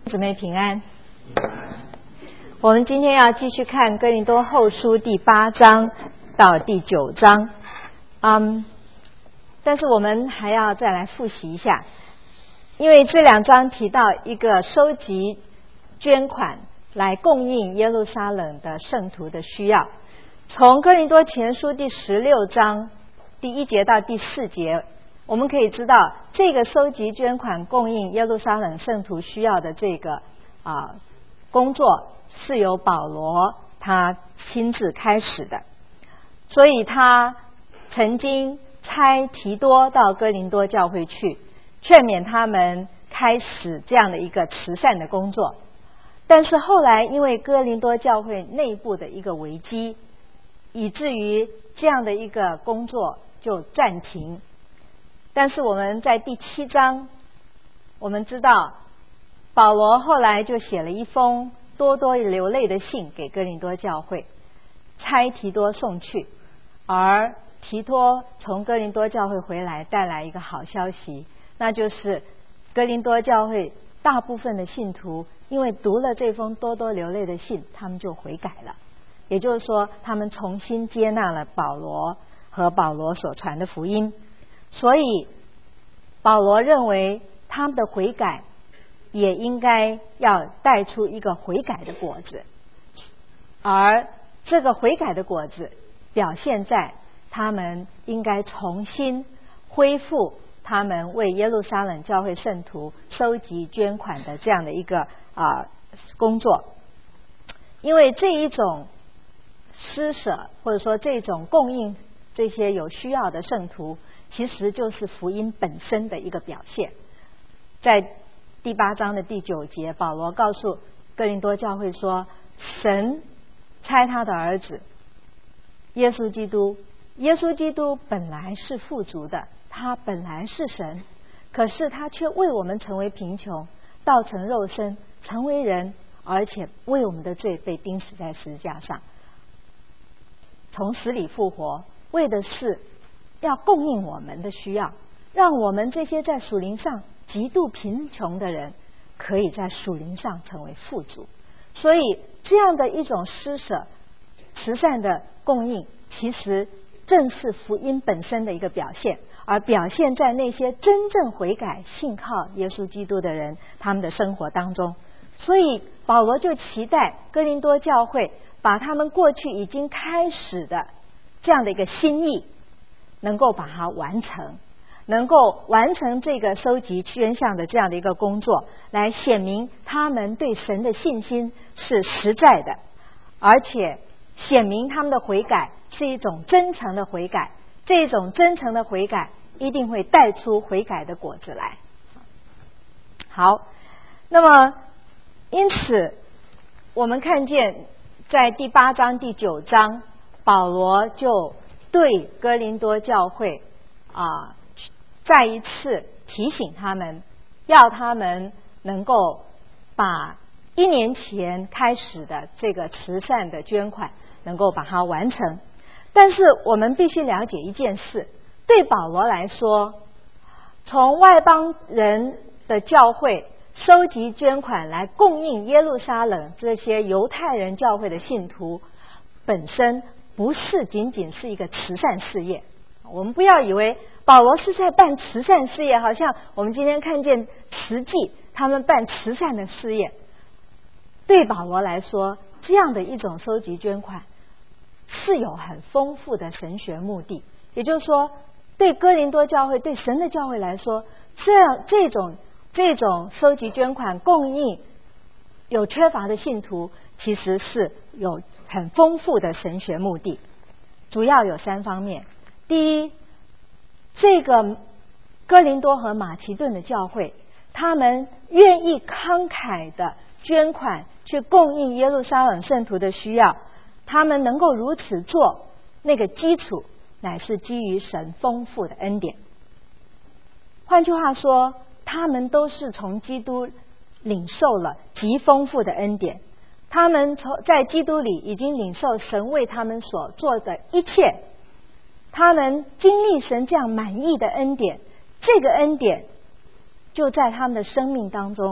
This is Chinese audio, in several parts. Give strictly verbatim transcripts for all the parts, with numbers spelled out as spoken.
姊妹平安。我们今天要继续看哥林多后书第八章到第九章，嗯，但是我们还要再来复习一下，因为这两章提到一个收集捐款来供应耶路撒冷的圣徒的需要。从哥林多前书第十六章第一节到第四节，我们可以知道这个收集捐款供应耶路撒冷圣徒需要的这个啊工作是由保罗他亲自开始的，所以他曾经差提多到哥林多教会去，劝勉他们开始这样的一个慈善的工作。但是后来因为哥林多教会内部的一个危机，以至于这样的一个工作就暂停。但是我们在第七章，我们知道保罗后来就写了一封多多流泪的信给哥林多教会，差提多送去，而提多从哥林多教会回来，带来一个好消息，那就是哥林多教会大部分的信徒因为读了这封多多流泪的信，他们就悔改了，也就是说他们重新接纳了保罗和保罗所传的福音。所以保罗认为他们的悔改也应该要带出一个悔改的果子，而这个悔改的果子表现在他们应该重新恢复他们为耶路撒冷教会圣徒收集捐款的这样的一个啊、呃、工作。因为这一种施舍或者说这种供应这些有需要的圣徒，其实就是福音本身的一个表现。在第八章的第九节，保罗告诉哥林多教会说，神差他的儿子耶稣基督，耶稣基督本来是富足的，他本来是神，可是他却为我们成为贫穷，道成肉身，成为人，而且为我们的罪被钉死在十字架上，从死里复活，为的是要供应我们的需要，让我们这些在属灵上极度贫穷的人可以在属灵上成为富足。所以这样的一种施舍慈善的供应，其实正是福音本身的一个表现，而表现在那些真正悔改信靠耶稣基督的人他们的生活当中。所以保罗就期待哥林多教会把他们过去已经开始的这样的一个心意能够把它完成，能够完成这个收集捐项的这样的一个工作，来显明他们对神的信心是实在的，而且显明他们的悔改是一种真诚的悔改，这种真诚的悔改一定会带出悔改的果子来。好，那么因此我们看见在第八章第九章，保罗就对哥林多教会啊再一次提醒他们，要他们能够把一年前开始的这个慈善的捐款能够把它完成。但是我们必须了解一件事，对保罗来说，从外邦人的教会收集捐款来供应耶路撒冷这些犹太人教会的信徒，本身不是仅仅是一个慈善事业。我们不要以为保罗是在办慈善事业，好像我们今天看见慈济他们办慈善的事业。对保罗来说，这样的一种收集捐款是有很丰富的神学目的。也就是说，对哥林多教会对神的教会来说，这样这种这种收集捐款供应有缺乏的信徒，其实是有很丰富的神学目的，主要有三方面。第一，这个哥林多和马其顿的教会，他们愿意慷慨的捐款去供应耶路撒冷圣徒的需要，他们能够如此做，那个基础乃是基于神丰富的恩典。换句话说，他们都是从基督领受了极丰富的恩典，他们从在基督里已经领受神为他们所做的一切，他们经历神这样满意的恩典，这个恩典就在他们的生命当中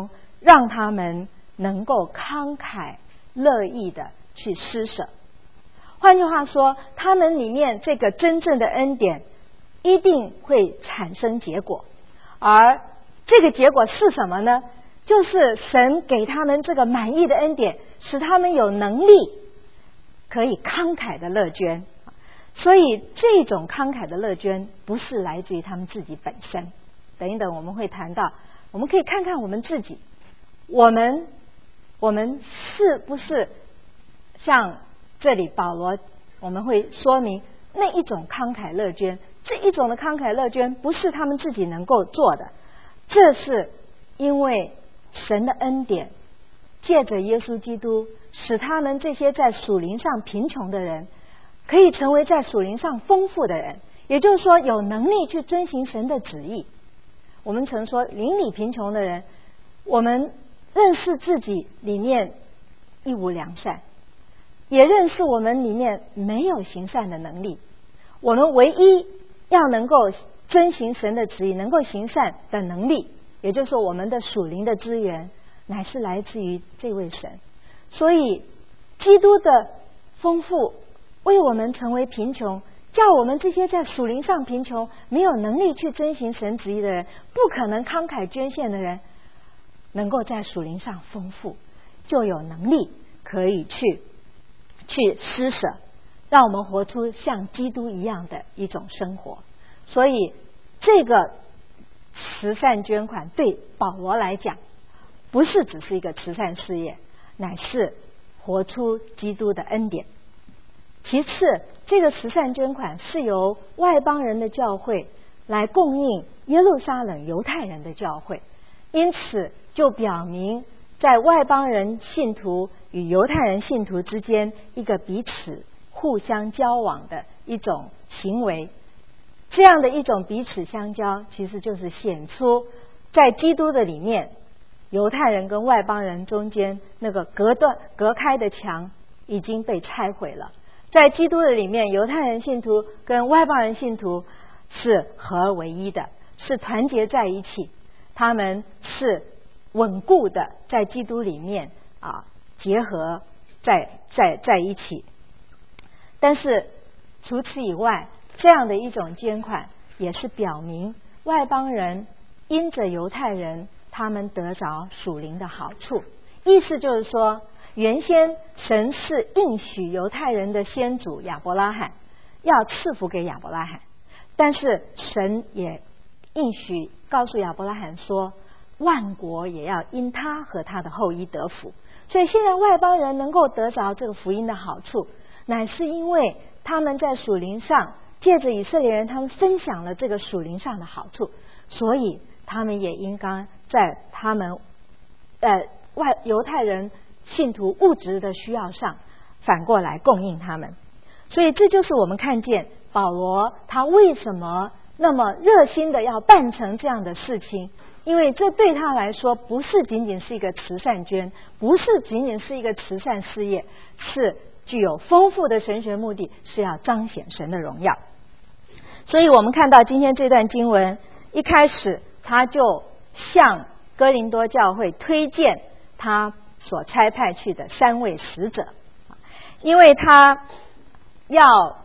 让他们能够慷慨乐意的去施舍。换句话说，他们里面这个真正的恩典一定会产生结果，而这个结果是什么呢？就是神给他们这个满意的恩典，使他们有能力可以慷慨的乐捐。所以这种慷慨的乐捐不是来自于他们自己本身。等一等我们会谈到，我们可以看看我们自己，我们我们是不是像这里保罗我们会说明那一种慷慨乐捐，这一种的慷慨乐捐不是他们自己能够做的，这是因为神的恩典借着耶稣基督使他们这些在属灵上贫穷的人可以成为在属灵上丰富的人，也就是说有能力去遵行神的旨意。我们曾说邻里贫穷的人，我们认识自己里面一无良善，也认识我们里面没有行善的能力，我们唯一要能够遵行神的旨意能够行善的能力，也就是说我们的属灵的资源乃是来自于这位神。所以基督的丰富为我们成为贫穷，叫我们这些在属灵上贫穷没有能力去遵行神旨意的人，不可能慷慨捐献的人，能够在属灵上丰富，就有能力可以去去施舍，让我们活出像基督一样的一种生活。所以这个慈善捐款对保罗来讲不是只是一个慈善事业，乃是活出基督的恩典。其次，这个慈善捐款是由外邦人的教会来供应耶路撒冷犹太人的教会，因此就表明在外邦人信徒与犹太人信徒之间一个彼此互相交往的一种行为。这样的一种彼此相交，其实就是显出在基督的里面，犹太人跟外邦人中间那个隔断隔开的墙已经被拆毁了。在基督的里面，犹太人信徒跟外邦人信徒是合而为一的，是团结在一起，他们是稳固的在基督里面啊结合在在在一起。但是除此以外，这样的一种捐款也是表明外邦人因着犹太人他们得着属灵的好处。意思就是说，原先神是应许犹太人的先祖亚伯拉罕要赐福给亚伯拉罕，但是神也应许告诉亚伯拉罕说，万国也要因他和他的后裔得福。所以现在外邦人能够得着这个福音的好处，乃是因为他们在属灵上借着以色列人他们分享了这个属灵上的好处，所以他们也应当在他们呃外犹太人信徒物质的需要上反过来供应他们。所以这就是我们看见保罗他为什么那么热心的要办成这样的事情，因为这对他来说不是仅仅是一个慈善捐，不是仅仅是一个慈善事业，是具有丰富的神学目的，是要彰显神的荣耀。所以我们看到今天这段经文一开始他就向哥林多教会推荐他所差派去的三位使者，因为他要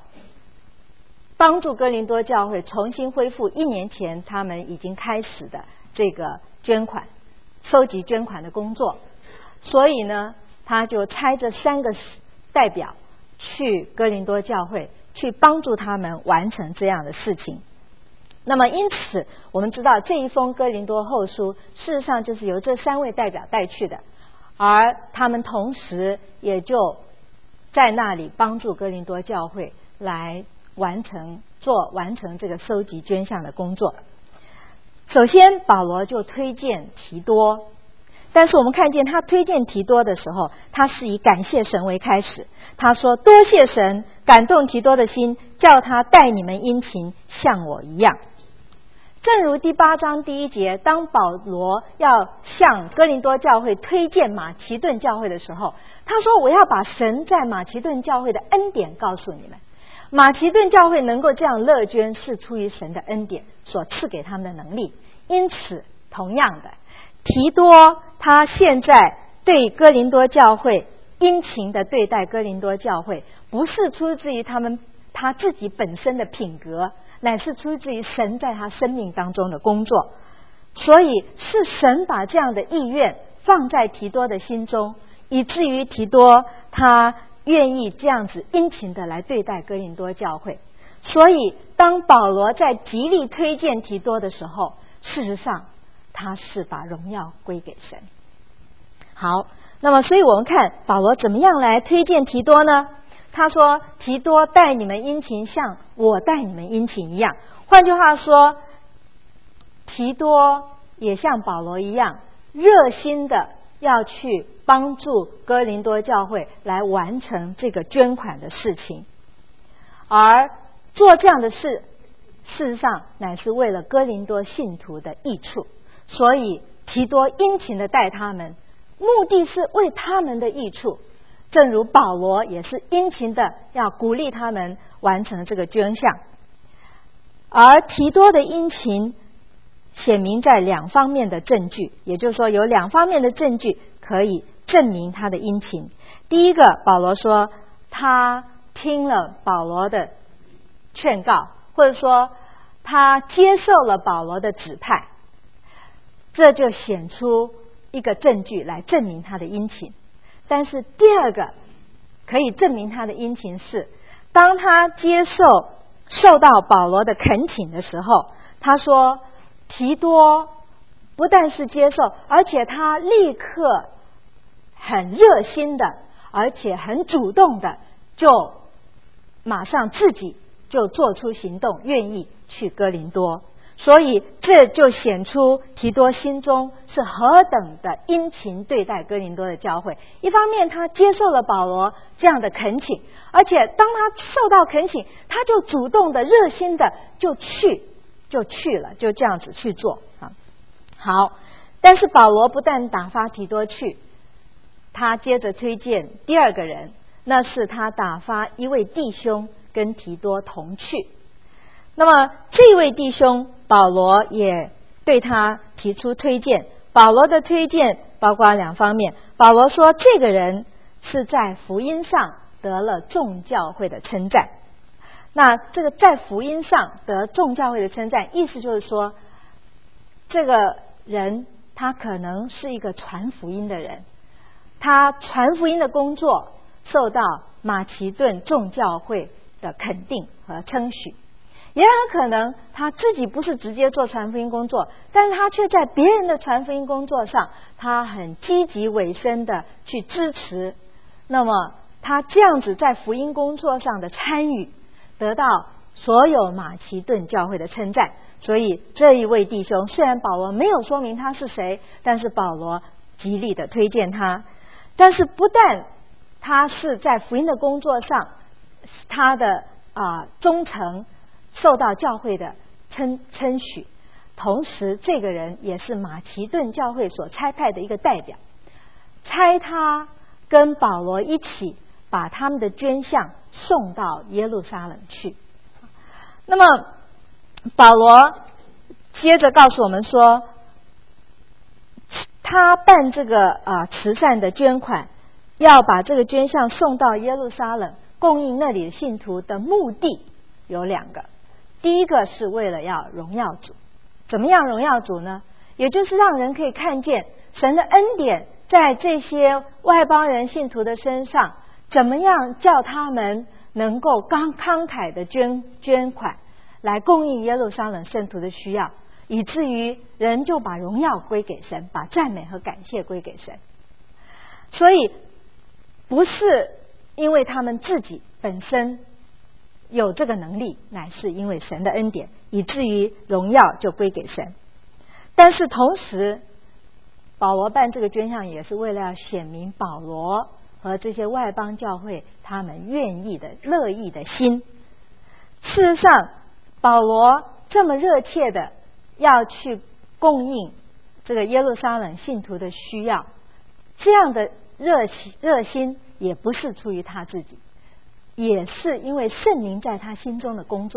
帮助哥林多教会重新恢复一年前他们已经开始的这个捐款收集捐款的工作，所以呢他就差这三个代表去哥林多教会去帮助他们完成这样的事情。那么因此我们知道这一封哥林多后书事实上就是由这三位代表带去的，而他们同时也就在那里帮助哥林多教会来完成做完成这个收集捐项的工作。首先保罗就推荐提多，但是我们看见他推荐提多的时候，他是以感谢神为开始。他说，多谢神感动提多的心，叫他待你们殷勤像我一样。正如第八章第一节，当保罗要向哥林多教会推荐马其顿教会的时候，他说，我要把神在马其顿教会的恩典告诉你们。马其顿教会能够这样乐捐，是出于神的恩典所赐给他们的能力。因此同样的， 提多他现在对哥林多教会殷勤的对待哥林多教会，不是出自于他们他自己本身的品格，乃是出自于神在他生命当中的工作。所以是神把这样的意愿放在提多的心中，以至于提多他愿意这样子殷勤的来对待哥林多教会。所以当保罗在极力推荐提多的时候，事实上他是把荣耀归给神。好，那么所以我们看保罗怎么样来推荐提多呢？他说提多待你们殷勤像我待你们殷勤一样。换句话说，提多也像保罗一样热心的要去帮助哥林多教会来完成这个捐款的事情，而做这样的事事实上乃是为了哥林多信徒的益处。所以提多殷勤的待他们，目的是为他们的益处，正如保罗也是殷勤的要鼓励他们完成这个捐项。而提多的殷勤显明在两方面的证据，也就是说有两方面的证据可以证明他的殷勤。第一个，保罗说他听了保罗的劝告，或者说他接受了保罗的指派，这就显出一个证据来证明他的殷勤。但是第二个可以证明他的殷勤是，当他接受受到保罗的恳请的时候，他说提多不但是接受，而且他立刻很热心的，而且很主动的，就马上自己就做出行动，愿意去哥林多。所以这就显出提多心中是何等的殷勤对待哥林多的教会。一方面他接受了保罗这样的恳请，而且当他受到恳请，他就主动的热心的就去就去了，就这样子去做啊。好，但是保罗不但打发提多去，他接着推荐第二个人，那是他打发一位弟兄跟提多同去。那么这位弟兄保罗也对他提出推荐。保罗的推荐包括两方面，保罗说这个人是在福音上得了众教会的称赞。那这个在福音上得众教会的称赞，意思就是说这个人他可能是一个传福音的人，他传福音的工作受到马其顿众教会的肯定和称许。也很可能他自己不是直接做传福音工作，但是他却在别人的传福音工作上，他很积极委身的去支持。那么他这样子在福音工作上的参与，得到所有马其顿教会的称赞。所以这一位弟兄，虽然保罗没有说明他是谁，但是保罗极力的推荐他。但是不但他是在福音的工作上他的啊、呃、忠诚受到教会的称称许，同时这个人也是马其顿教会所差派的一个代表，差他跟保罗一起把他们的捐项送到耶路撒冷去。那么保罗接着告诉我们说，他办这个啊、呃、慈善的捐款，要把这个捐项送到耶路撒冷供应那里的信徒的目的有两个。第一个是为了要荣耀主。怎么样荣耀主呢？也就是让人可以看见神的恩典在这些外邦人信徒的身上，怎么样叫他们能够刚慷慨的捐捐款来供应耶路撒冷圣徒的需要，以至于人就把荣耀归给神，把赞美和感谢归给神。所以不是因为他们自己本身有这个能力，乃是因为神的恩典，以至于荣耀就归给神。但是同时保罗办这个捐项也是为了要显明保罗和这些外邦教会他们愿意的乐意的心。事实上保罗这么热切的要去供应这个耶路撒冷信徒的需要，这样的热热心也不是出于他自己，也是因为圣灵在他心中的工作，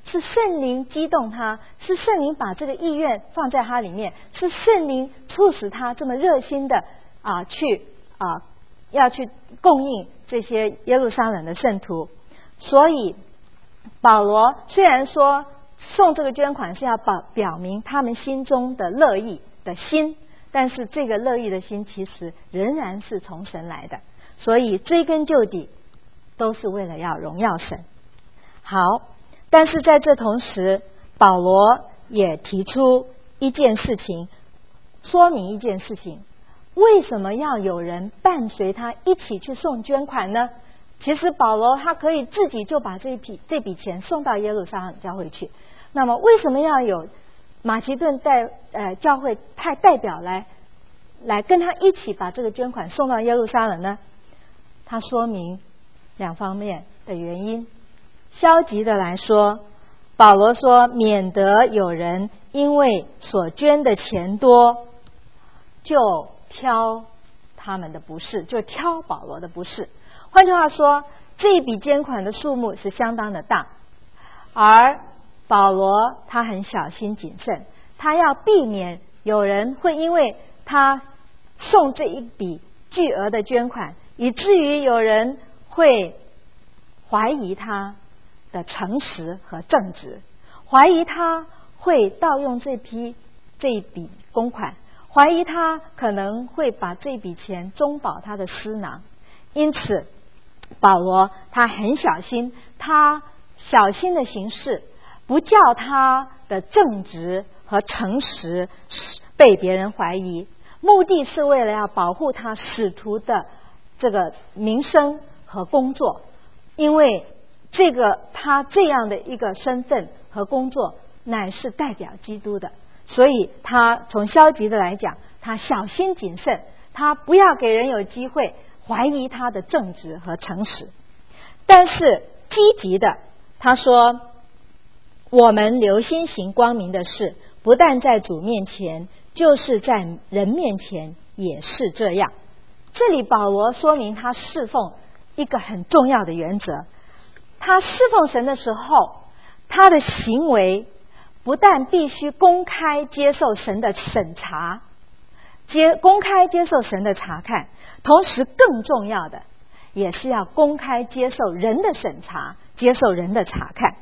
是圣灵激动他，是圣灵把这个意愿放在他里面，是圣灵促使他这么热心的啊去啊要去供应这些耶路撒冷的圣徒。所以保罗虽然说送这个捐款是要表表明他们心中的乐意的心，但是这个乐意的心其实仍然是从神来的，所以追根究底都是为了要荣耀神。好，但是在这同时，保罗也提出一件事情，说明一件事情，为什么要有人伴随他一起去送捐款呢？其实保罗他可以自己就把这笔这笔钱送到耶路撒冷教会去，那么为什么要有马其顿带呃教会派代表来来跟他一起把这个捐款送到耶路撒冷呢？他说明两方面的原因。消极的来说，保罗说免得有人因为所捐的钱多就挑他们的不是，就挑保罗的不是。换句话说，这一笔捐款的数目是相当的大，而保罗他很小心谨慎，他要避免有人会因为他送这一笔巨额的捐款，以至于有人会怀疑他的诚实和正直，怀疑他会盗用这批这一笔公款，怀疑他可能会把这笔钱中饱他的私囊。因此保罗他很小心，他小心的行事，不叫他的正直和诚实被别人怀疑，目的是为了要保护他使徒的这个名声和工作。因为这个他这样的一个身份和工作乃是代表基督的，所以他从消极的来讲，他小心谨慎，他不要给人有机会怀疑他的正直和诚实。但是积极的，他说我们留心行光明的事，不但在主面前，就是在人面前也是这样。这里保罗说明他侍奉一个很重要的原则，他侍奉神的时候，他的行为不但必须公开接受神的审查，接公开接受神的查看，同时更重要的也是要公开接受人的审查，接受人的查看。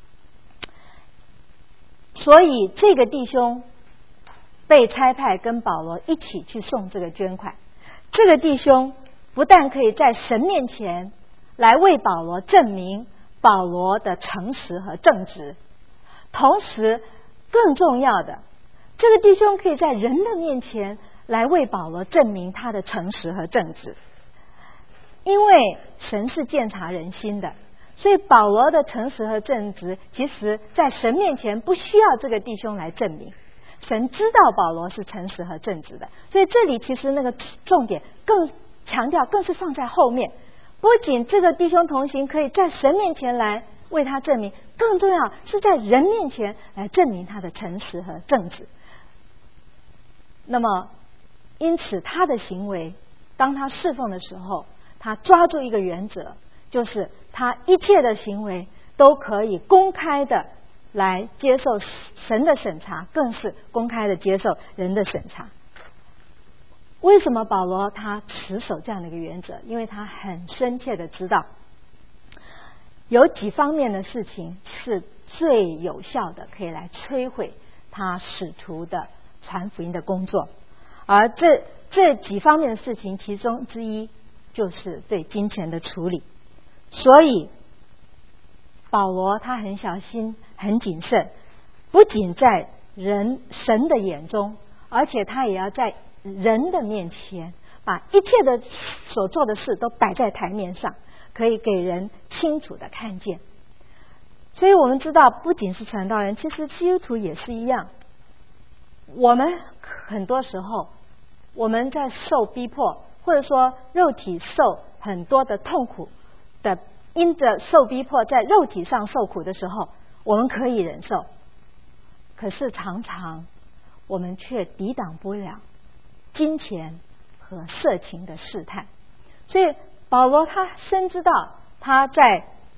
所以这个弟兄被差派跟保罗一起去送这个捐款，这个弟兄不但可以在神面前来为保罗证明保罗的诚实和正直，同时更重要的，这个弟兄可以在人的面前来为保罗证明他的诚实和正直。因为神是鉴察人心的，所以保罗的诚实和正直其实在神面前不需要这个弟兄来证明，神知道保罗是诚实和正直的。所以这里其实那个重点更强调，更是放在后面，不仅这个弟兄同行可以在神面前来为他证明，更重要是在人面前来证明他的诚实和正直。那么因此他的行为，当他侍奉的时候，他抓住一个原则，就是他一切的行为都可以公开的来接受神的审查，更是公开的接受人的审查。为什么保罗他持守这样的一个原则？因为他很深切的知道有几方面的事情是最有效的，可以来摧毁他使徒的传福音的工作，而这这几方面的事情其中之一就是对金钱的处理。所以保罗他很小心很谨慎，不仅在人神的眼中，而且他也要在人的面前把一切的所做的事都摆在台面上，可以给人清楚的看见。所以我们知道，不仅是传道人，其实基督徒也是一样。我们很多时候我们在受逼迫，或者说肉体受很多的痛苦的，因着受逼迫在肉体上受苦的时候，我们可以忍受，可是常常我们却抵挡不了金钱和色情的试探。所以保罗他深知道他在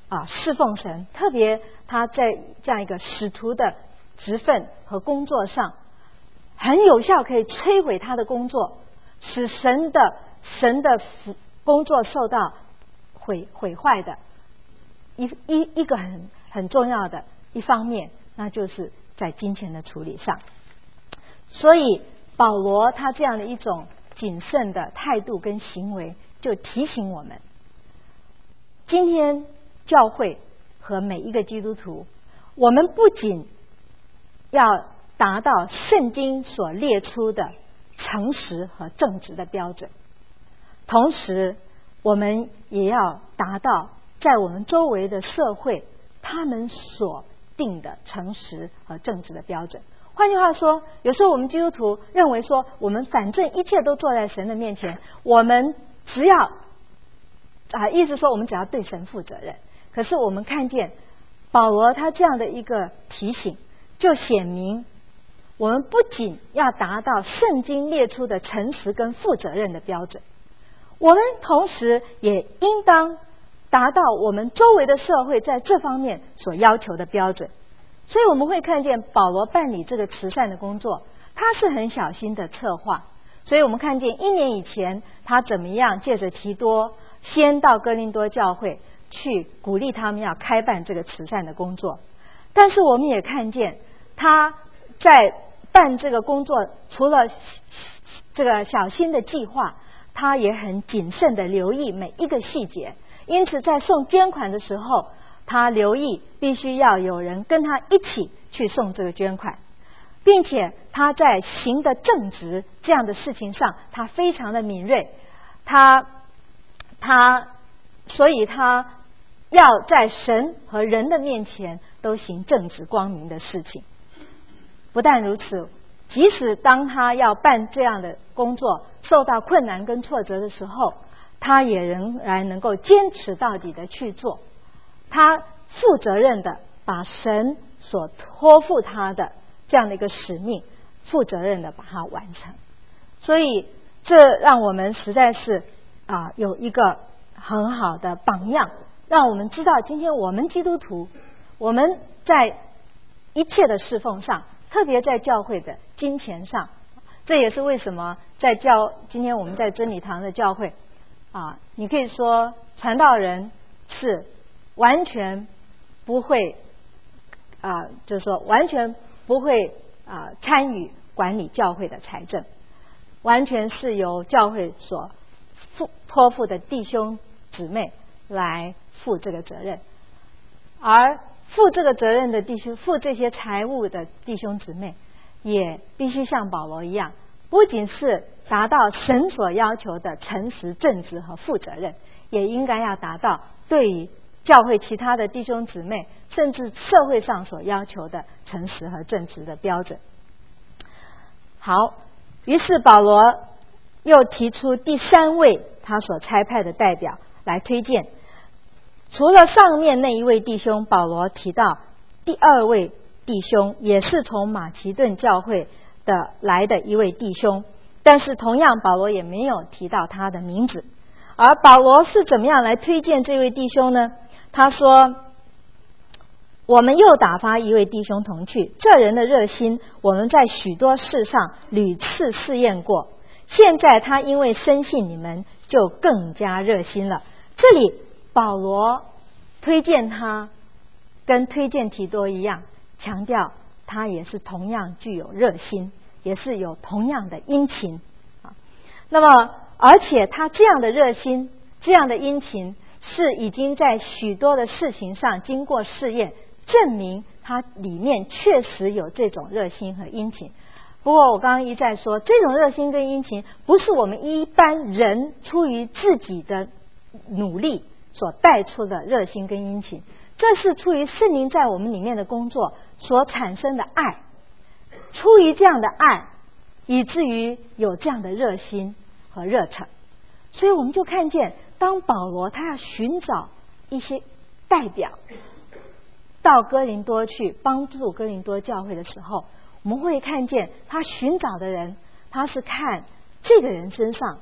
啊侍奉神，特别他在这样一个使徒的职分和工作上，很有效可以摧毁他的工作，使神的神的工作受到毁毁坏的一一一个很很重要的一方面，那就是在金钱的处理上。所以保罗他这样的一种谨慎的态度跟行为，就提醒我们，今天教会和每一个基督徒，我们不仅要达到圣经所列出的诚实和正直的标准，同时我们也要达到在我们周围的社会他们所定的诚实和正直的标准。换句话说，有时候我们基督徒认为说，我们反正一切都坐在神的面前，我们只要啊，意思说我们只要对神负责任。可是我们看见保罗他这样的一个提醒，就显明我们不仅要达到圣经列出的诚实跟负责任的标准，我们同时也应当达到我们周围的社会在这方面所要求的标准。所以我们会看见保罗办理这个慈善的工作，他是很小心的策划。所以我们看见一年以前他怎么样借着提多先到哥林多教会去鼓励他们要开办这个慈善的工作。但是我们也看见他在办这个工作，除了这个小心的计划，他也很谨慎的留意每一个细节。因此在送捐款的时候，他留意必须要有人跟他一起去送这个捐款，并且他在行的正直这样的事情上，他非常的敏锐。他他所以他要在神和人的面前都行正直光明的事情。不但如此，即使当他要办这样的工作受到困难跟挫折的时候，他也仍然能够坚持到底的去做。他负责任的把神所托付他的这样的一个使命负责任的把它完成。所以这让我们实在是啊有一个很好的榜样，让我们知道今天我们基督徒，我们在一切的侍奉上，特别在教会的金钱上，这也是为什么在教今天我们在真理堂的教会啊，你可以说传道人是完全不会啊，就是说完全不会啊参与管理教会的财政，完全是由教会所负托付的弟兄姊妹来负这个责任。而负这个责任的弟兄，负这些财务的弟兄姊妹，也必须像保罗一样，不仅是达到神所要求的诚实正直和负责任，也应该要达到对于教会其他的弟兄姊妹，甚至社会上所要求的诚实和正直的标准。好，于是保罗又提出第三位他所差派的代表来推荐。除了上面那一位弟兄，保罗提到第二位弟兄，也是从马其顿教会的来的一位弟兄，但是同样保罗也没有提到他的名字。而保罗是怎么样来推荐这位弟兄呢？他说，我们又打发一位弟兄同去，这人的热心我们在许多事上屡次试验过，现在他因为深信你们，就更加热心了。这里保罗推荐他跟推荐提多一样，强调他也是同样具有热心，也是有同样的殷勤啊。那么而且他这样的热心，这样的殷勤，是已经在许多的事情上经过试验，证明他里面确实有这种热心和殷勤。不过我刚刚一再说，这种热心跟殷勤不是我们一般人出于自己的努力所带出的热心跟殷勤，这是出于圣灵在我们里面的工作所产生的爱。出于这样的爱，以至于有这样的热心和热忱。所以我们就看见，当保罗他要寻找一些代表到哥林多去帮助哥林多教会的时候，我们会看见他寻找的人，他是看这个人身上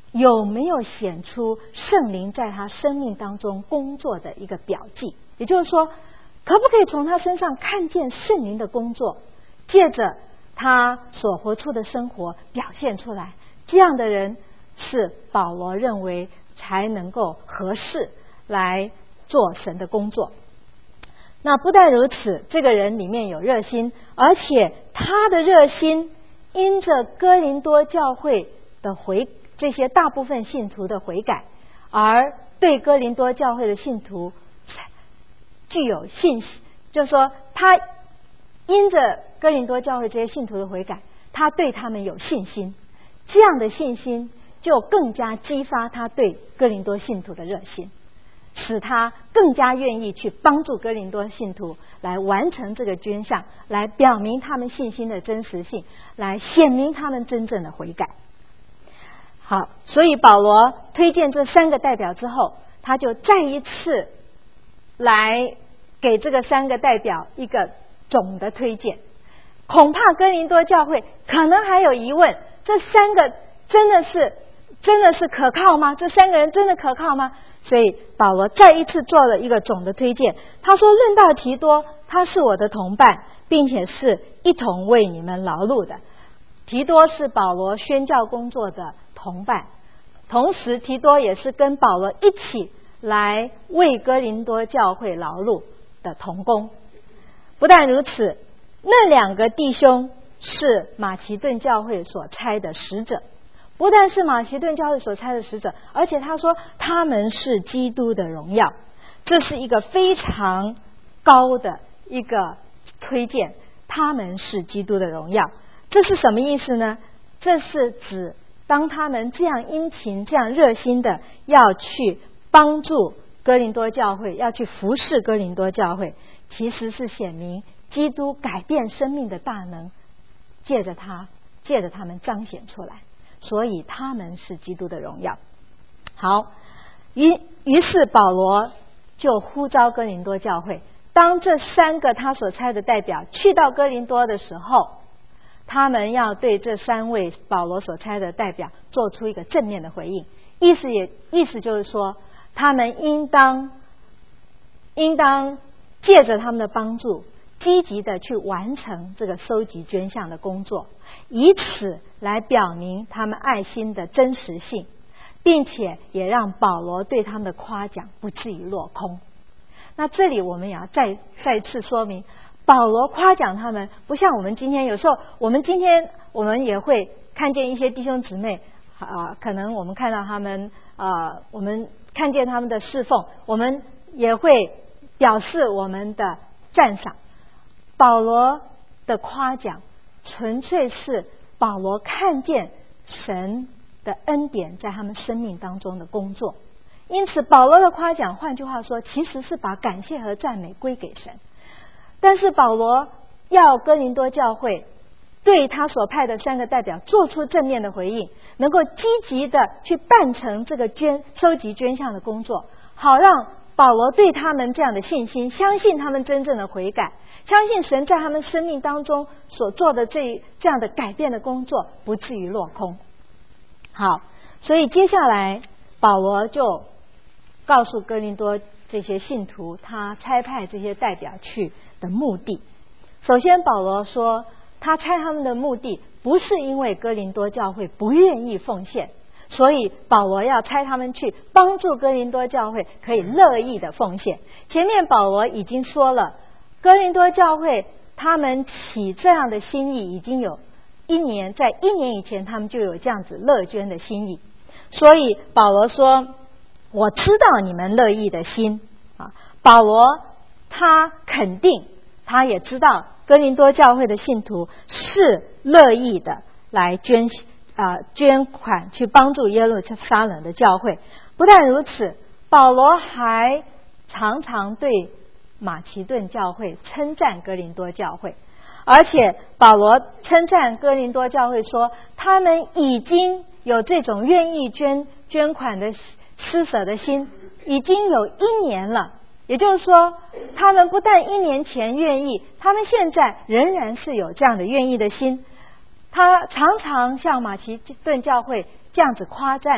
有没有显出圣灵在他生命当中工作的一个表记？也就是说，可不可以从他身上看见圣灵的工作，借着他所活出的生活表现出来？这样的人是保罗认为才能够合适来做神的工作。那不但如此，这个人里面有热心，而且他的热心因着哥林多教会的悔这些大部分信徒的悔改，而对哥林多教会的信徒具有信心，就是说他因着哥林多教会这些信徒的悔改，他对他们有信心，这样的信心就更加激发他对哥林多信徒的热心，使他更加愿意去帮助哥林多信徒来完成这个捐项，来表明他们信心的真实性，来显明他们真正的悔改。好，所以保罗推荐这三个代表之后，他就再一次来给这个三个代表一个总的推荐。恐怕哥林多教会可能还有疑问，这三个真的是真的是可靠吗？这三个人真的可靠吗？所以保罗再一次做了一个总的推荐。他说，论到提多，他是我的同伴，并且是一同为你们劳碌的。提多是保罗宣教工作的同伴，同时提多也是跟保罗一起来为哥林多教会劳碌的同工。不但如此，那两个弟兄是马其顿教会所差的使者，不但是马其顿教会所差的使者，而且他说他们是基督的荣耀。这是一个非常高的一个推荐，他们是基督的荣耀。这是什么意思呢？这是指当他们这样殷勤这样热心的要去帮助哥林多教会，要去服侍哥林多教会，其实是显明基督改变生命的大能借着他借着他们彰显出来，所以他们是基督的荣耀。好，于于是保罗就呼召哥林多教会，当这三个他所差的代表去到哥林多的时候，他们要对这三位保罗所差的代表做出一个正面的回应。意思也意思就是说，他们应当应当借着他们的帮助，积极的去完成这个收集捐项的工作，以此来表明他们爱心的真实性，并且也让保罗对他们的夸奖不至于落空。那这里我们也要再再次说明，保罗夸奖他们不像我们今天，有时候我们今天我们也会看见一些弟兄姊妹啊、呃，可能我们看到他们啊、呃，我们看见他们的侍奉，我们也会表示我们的赞赏。保罗的夸奖纯粹是保罗看见神的恩典在他们生命当中的工作，因此保罗的夸奖，换句话说，其实是把感谢和赞美归给神。但是保罗要哥林多教会对他所派的三个代表做出正面的回应，能够积极的去办成这个捐收集捐项的工作，好让保罗对他们这样的信心，相信他们真正的悔改，相信神在他们生命当中所做的这这样的改变的工作不至于落空。好，所以接下来保罗就告诉哥林多这些信徒他差派这些代表去的目的。首先保罗说，他差他们的目的不是因为哥林多教会不愿意奉献，所以保罗要差他们去帮助哥林多教会可以乐意的奉献。前面保罗已经说了，哥林多教会他们起这样的心意已经有一年，在一年以前他们就有这样子乐捐的心意，所以保罗说，我知道你们乐意的心啊。保罗他肯定，他也知道哥林多教会的信徒是乐意的来捐啊、呃、捐款去帮助耶路撒冷的教会。不但如此，保罗还常常对马其顿教会称赞哥林多教会，而且保罗称赞哥林多教会说，他们已经有这种愿意捐捐款的施舍的心，已经有一年了。也就是说，他们不但一年前愿意，他们现在仍然是有这样的愿意的心。他常常向马其顿教会这样子夸赞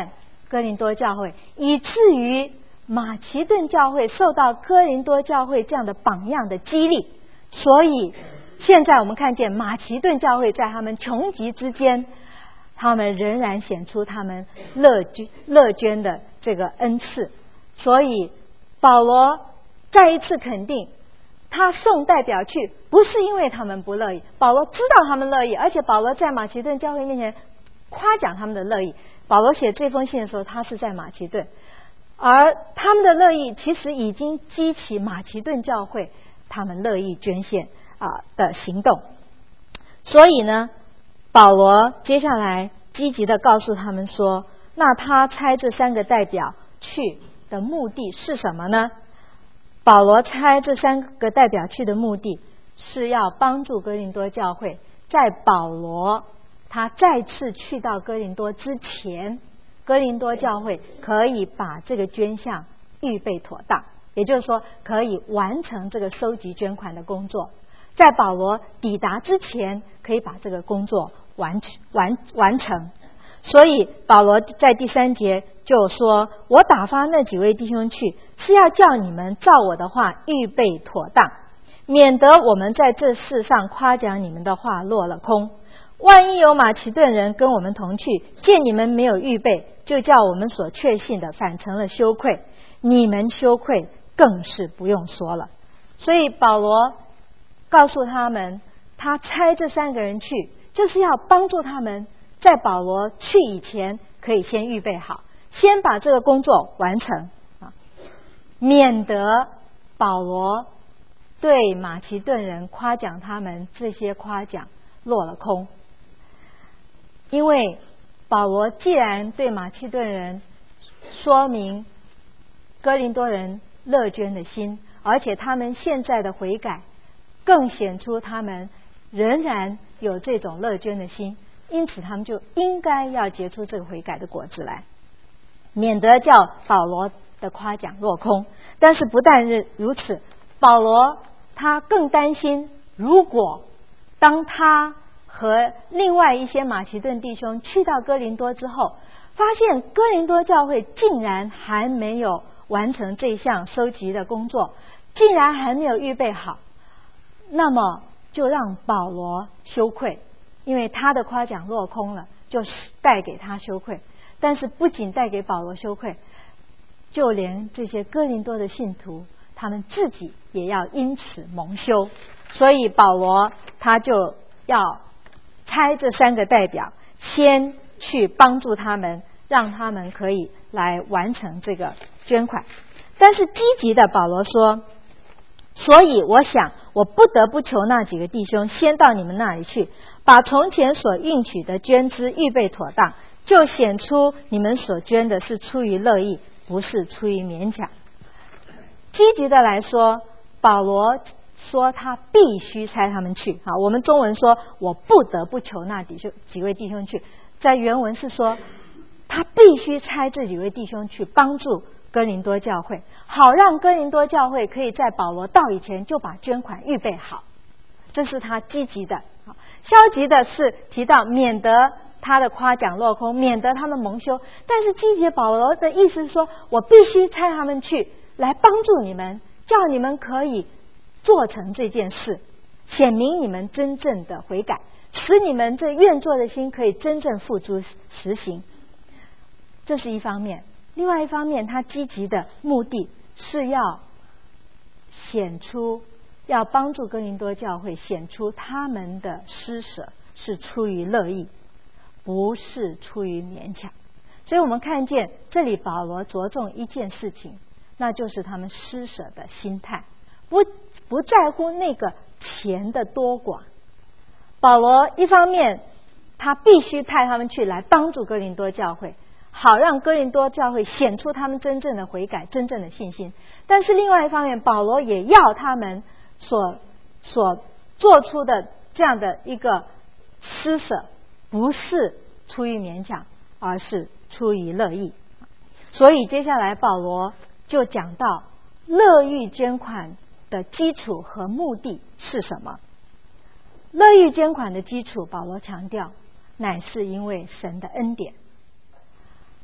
哥林多教会，以至于马其顿教会受到哥林多教会这样的榜样的激励，所以现在我们看见马其顿教会在他们穷极之间，他们仍然显出他们乐捐乐捐的这个恩赐。所以保罗再一次肯定，他送代表去不是因为他们不乐意，保罗知道他们乐意，而且保罗在马其顿教会面前夸奖他们的乐意。保罗写这封信的时候，他是在马其顿，而他们的乐意其实已经激起马其顿教会他们乐意捐献啊的行动。所以呢，保罗接下来积极的告诉他们说，那他差这三个代表去的目的是什么呢？保罗差这三个代表去的目的是要帮助哥林多教会，在保罗他再次去到哥林多之前，哥林多教会可以把这个捐项预备妥当，也就是说可以完成这个收集捐款的工作，在保罗抵达之前可以把这个工作完完完成。所以保罗在第三节就说，我打发那几位弟兄去，是要叫你们照我的话预备妥当，免得我们在这事上夸奖你们的话落了空。万一有马其顿人跟我们同去，见你们没有预备，就叫我们所确信的反成了羞愧，你们羞愧更是不用说了。所以保罗告诉他们，他差这三个人去，就是要帮助他们在保罗去以前可以先预备好，先把这个工作完成啊，免得保罗对马其顿人夸奖他们这些夸奖落了空。因为保罗既然对马其顿人说明哥林多人乐捐的心，而且他们现在的悔改更显出他们仍然有这种乐捐的心，因此他们就应该要结出这个悔改的果子来，免得叫保罗的夸奖落空。但是不但如此，保罗他更担心，如果当他和另外一些马其顿弟兄去到哥林多之后，发现哥林多教会竟然还没有完成这项收集的工作，竟然还没有预备好，那么就让保罗羞愧，因为他的夸奖落空了，就带给他羞愧。但是不仅带给保罗羞愧，就连这些哥林多的信徒，他们自己也要因此蒙羞。所以保罗他就要差这三个代表先去帮助他们，让他们可以来完成这个捐款。但是积极的保罗说，所以我想我不得不求那几个弟兄先到你们那里去，把从前所应许的捐资预备妥当，就显出你们所捐的是出于乐意，不是出于勉强。积极的来说，保罗说他必须差他们去。好，我们中文说我不得不求那几几位弟兄去，在原文是说他必须差这几位弟兄去帮助哥林多教会，好让哥林多教会可以在保罗到以前就把捐款预备好。这是他积极的。消极的是提到免得他的夸奖落空，免得他们蒙羞。但是积极保罗的意思是说，我必须差他们去来帮助你们，叫你们可以做成这件事，显明你们真正的悔改，使你们这愿做的心可以真正付诸实行。这是一方面。另外一方面，他积极的目的是要显出，要帮助哥林多教会显出他们的施舍是出于乐意，不是出于勉强。所以我们看见这里保罗着重一件事情，那就是他们施舍的心态，不不在乎那个钱的多寡。保罗一方面他必须派他们去来帮助哥林多教会，好让哥林多教会显出他们真正的悔改，真正的信心。但是另外一方面，保罗也要他们所所做出的这样的一个施舍，不是出于勉强，而是出于乐意。所以接下来保罗就讲到乐意捐款的基础和目的是什么。乐意捐款的基础，保罗强调乃是因为神的恩典。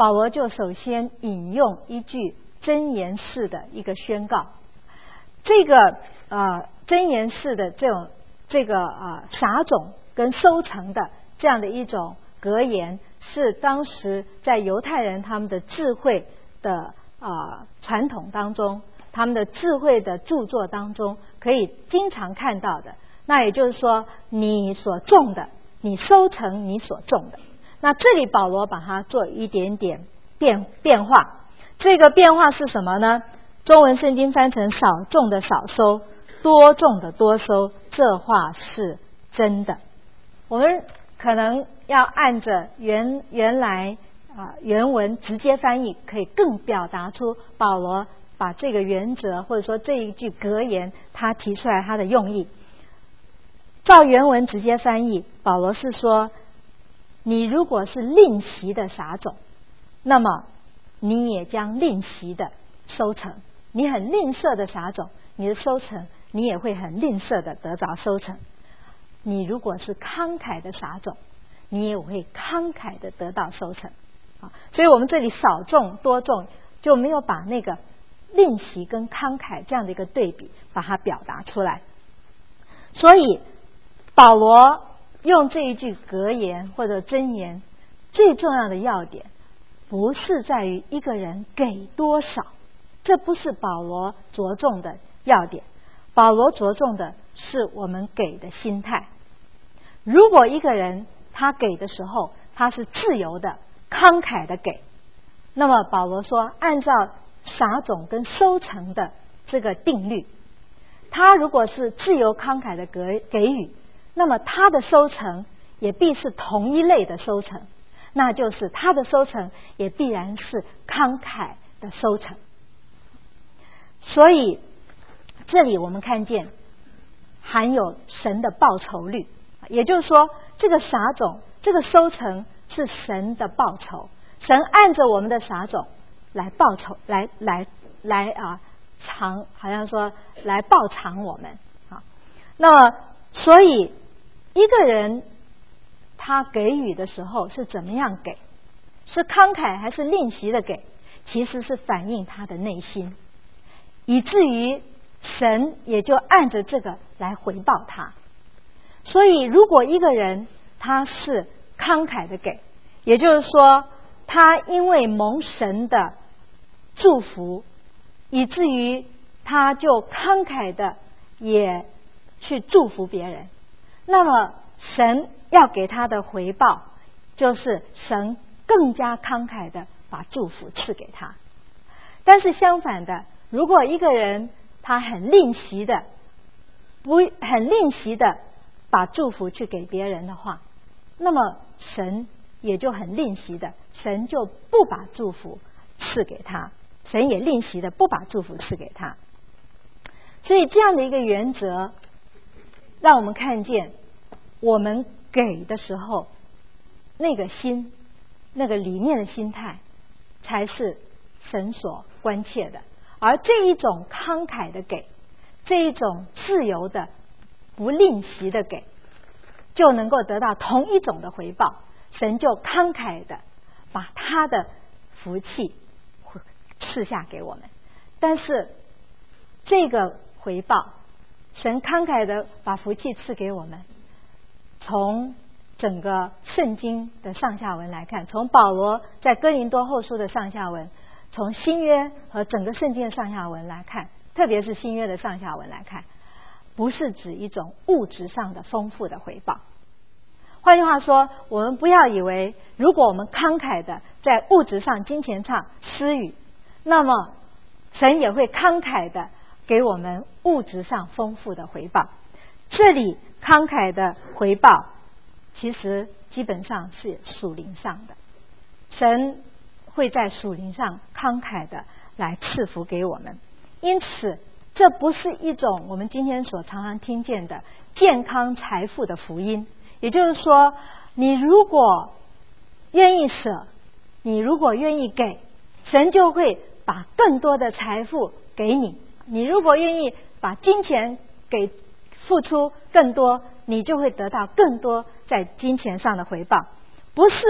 保罗就首先引用一句箴言式的一个宣告。这个呃箴言式的这种这个呃撒种跟收成的这样的一种格言，是当时在犹太人他们的智慧的呃传统当中，他们的智慧的著作当中可以经常看到的。那也就是说，你所种的，你收成你所种的。那这里保罗把它做一点点变变化，这个变化是什么呢？中文圣经翻成少种的少收，多种的多收，这话是真的。我们可能要按着原原来啊、呃、原文直接翻译，可以更表达出保罗把这个原则或者说这一句格言他提出来他的用意。照原文直接翻译，保罗是说，你如果是吝惜的撒种，那么你也将吝惜的收成。你很吝啬的撒种，你的收成你也会很吝啬的得着收成。你如果是慷慨的撒种，你也会慷慨的得到收成。啊，所以我们这里少种多种就没有把那个吝惜跟慷慨这样的一个对比把它表达出来。所以保罗用这一句格言或者箴言，最重要的要点不是在于一个人给多少，这不是保罗着重的要点。保罗着重的是我们给的心态。如果一个人他给的时候他是自由的慷慨的给，那么保罗说，按照撒种跟收成的这个定律，他如果是自由慷慨的给给予，那么他的收成也必是同一类的收成，那就是他的收成也必然是慷慨的收成。所以这里我们看见含有神的报酬率，也就是说这个撒种这个收成是神的报酬，神按着我们的撒种来报酬，来来来啊偿，好像说来报偿我们啊。那么所以一个人他给予的时候是怎么样给，是慷慨还是吝惜的给，其实是反映他的内心，以至于神也就按着这个来回报他。所以如果一个人他是慷慨的给，也就是说他因为蒙神的祝福，以至于他就慷慨的也去祝福别人，那么神要给他的回报就是神更加慷慨的把祝福赐给他。但是相反的，如果一个人他很吝惜的不很吝惜的把祝福去给别人的话，那么神也就很吝惜的，神就不把祝福赐给他，神也吝惜的不把祝福赐给他。所以这样的一个原则让我们看见我们给的时候那个心那个里面的心态才是神所关切的。而这一种慷慨的给，这一种自由的不吝惜的给，就能够得到同一种的回报，神就慷慨的把他的福气赐下给我们。但是这个回报，神慷慨的把福气赐给我们，从整个圣经的上下文来看，从保罗在哥林多后书的上下文，从新约和整个圣经的上下文来看，特别是新约的上下文来看，不是指一种物质上的丰富的回报。换句话说，我们不要以为如果我们慷慨的在物质上金钱上施予，那么神也会慷慨的给我们物质上丰富的回报。这里慷慨的回报其实基本上是属灵上的，神会在属灵上慷慨的来赐福给我们。因此这不是一种我们今天所常常听见的健康财富的福音。也就是说，你如果愿意舍，你如果愿意给，神就会把更多的财富给你。你如果愿意把金钱给付出更多，你就会得到更多在金钱上的回报。不是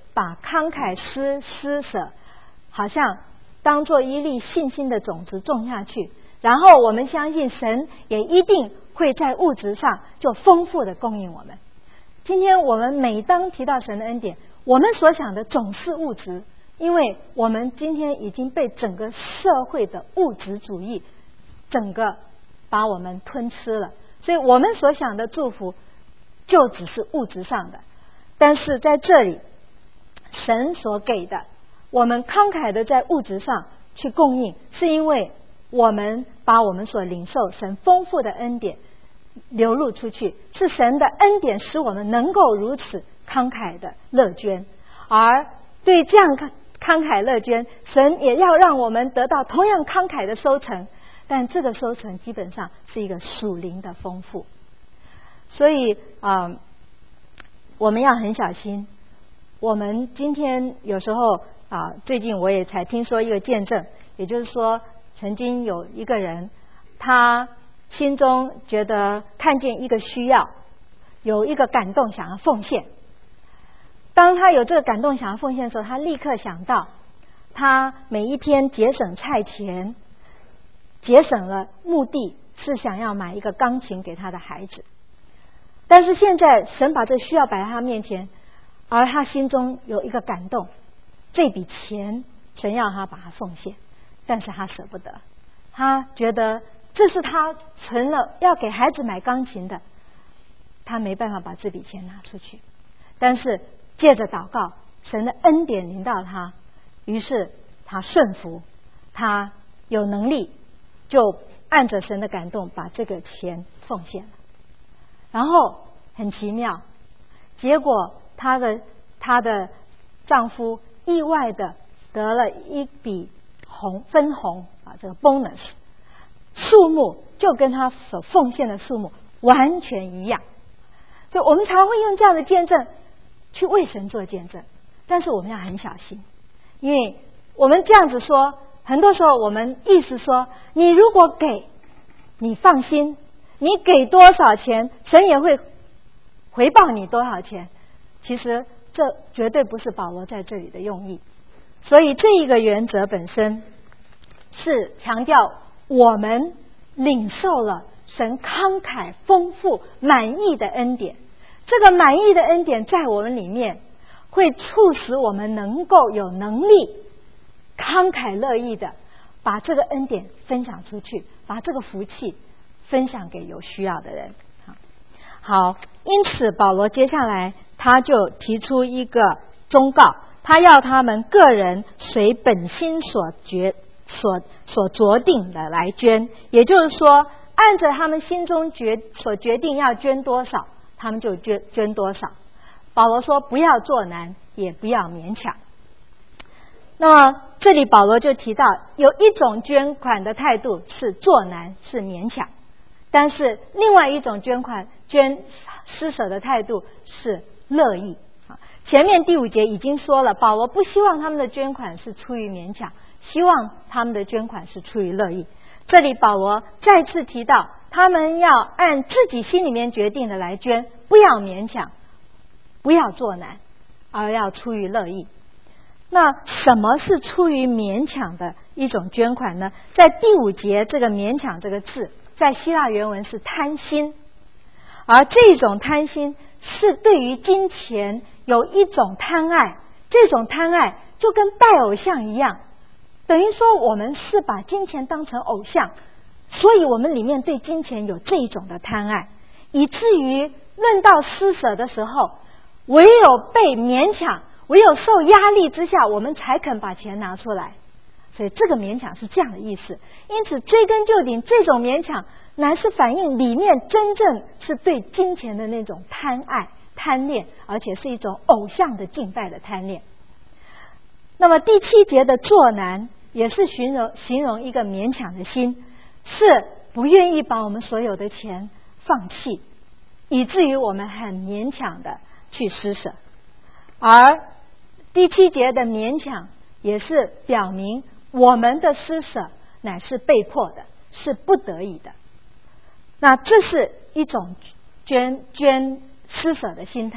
把慷慨施施舍好像当做一粒信心的种子种下去，然后我们相信神也一定会在物质上就丰富的供应我们。今天我们每当提到神的恩典，我们所想的总是物质，因为我们今天已经被整个社会的物质主义整个把我们吞吃了，所以我们所想的祝福就只是物质上的。但是在这里神所给的，我们慷慨的在物质上去供应，是因为我们把我们所领受神丰富的恩典流露出去，是神的恩典使我们能够如此慷慨的乐捐。而对这样慷慨乐捐，神也要让我们得到同样慷慨的收成，但这个收成基本上是一个属灵的丰富。所以啊、呃，我们要很小心。我们今天有时候啊，最近我也才听说一个见证，也就是说曾经有一个人，他心中觉得看见一个需要，有一个感动想要奉献。当他有这个感动想要奉献的时候，他立刻想到他每一天节省菜钱，节省了目的是想要买一个钢琴给他的孩子。但是现在神把这需要摆在他面前，而他心中有一个感动，这笔钱神要他把它奉献，但是他舍不得，他觉得这是他存了要给孩子买钢琴的，他没办法把这笔钱拿出去。但是借着祷告，神的恩典临到他，于是他顺服，他有能力就按着神的感动把这个钱奉献了。然后很奇妙，结果她的她的丈夫意外的得了一笔红分红啊，这个 bonus 数目就跟他所奉献的数目完全一样。所以我们常会用这样的见证去为神做见证，但是我们要很小心，因为我们这样子说，很多时候我们意思说，你如果给，你放心，你给多少钱，神也会回报你多少钱。其实这绝对不是保罗在这里的用意。所以这一个原则本身是强调我们领受了神慷慨丰富满意的恩典，这个满意的恩典在我们里面会促使我们能够有能力慷慨乐意的把这个恩典分享出去，把这个福气分享给有需要的人。好，因此保罗接下来他就提出一个忠告，他要他们个人随本心所决所所酌定的来捐，也就是说按着他们心中决所决定要捐多少，他们就捐捐多少。保罗说不要做难，也不要勉强。那么这里保罗就提到有一种捐款的态度是做难，是勉强，但是另外一种捐款捐施舍的态度是乐意。前面第五节已经说了，保罗不希望他们的捐款是出于勉强，希望他们的捐款是出于乐意。这里保罗再次提到他们要按自己心里面决定的来捐，不要勉强，不要做难，而要出于乐意。那什么是出于勉强的一种捐款呢？在第五节这个勉强这个字在希腊原文是贪心，而这种贪心是对于金钱有一种贪爱，这种贪爱就跟拜偶像一样，等于说我们是把金钱当成偶像，所以我们里面对金钱有这一种的贪爱，以至于论到施舍的时候，唯有被勉强，唯有受压力之下，我们才肯把钱拿出来。所以这个勉强是这样的意思。因此追根究底，这种勉强乃是反映里面真正是对金钱的那种贪爱贪恋，而且是一种偶像的敬拜的贪恋。那么第七节的作难也是形容形容一个勉强的心，是不愿意把我们所有的钱放弃，以至于我们很勉强的去施舍。而第七节的勉强也是表明我们的施舍乃是被迫的，是不得已的。那这是一种捐捐施舍的心态，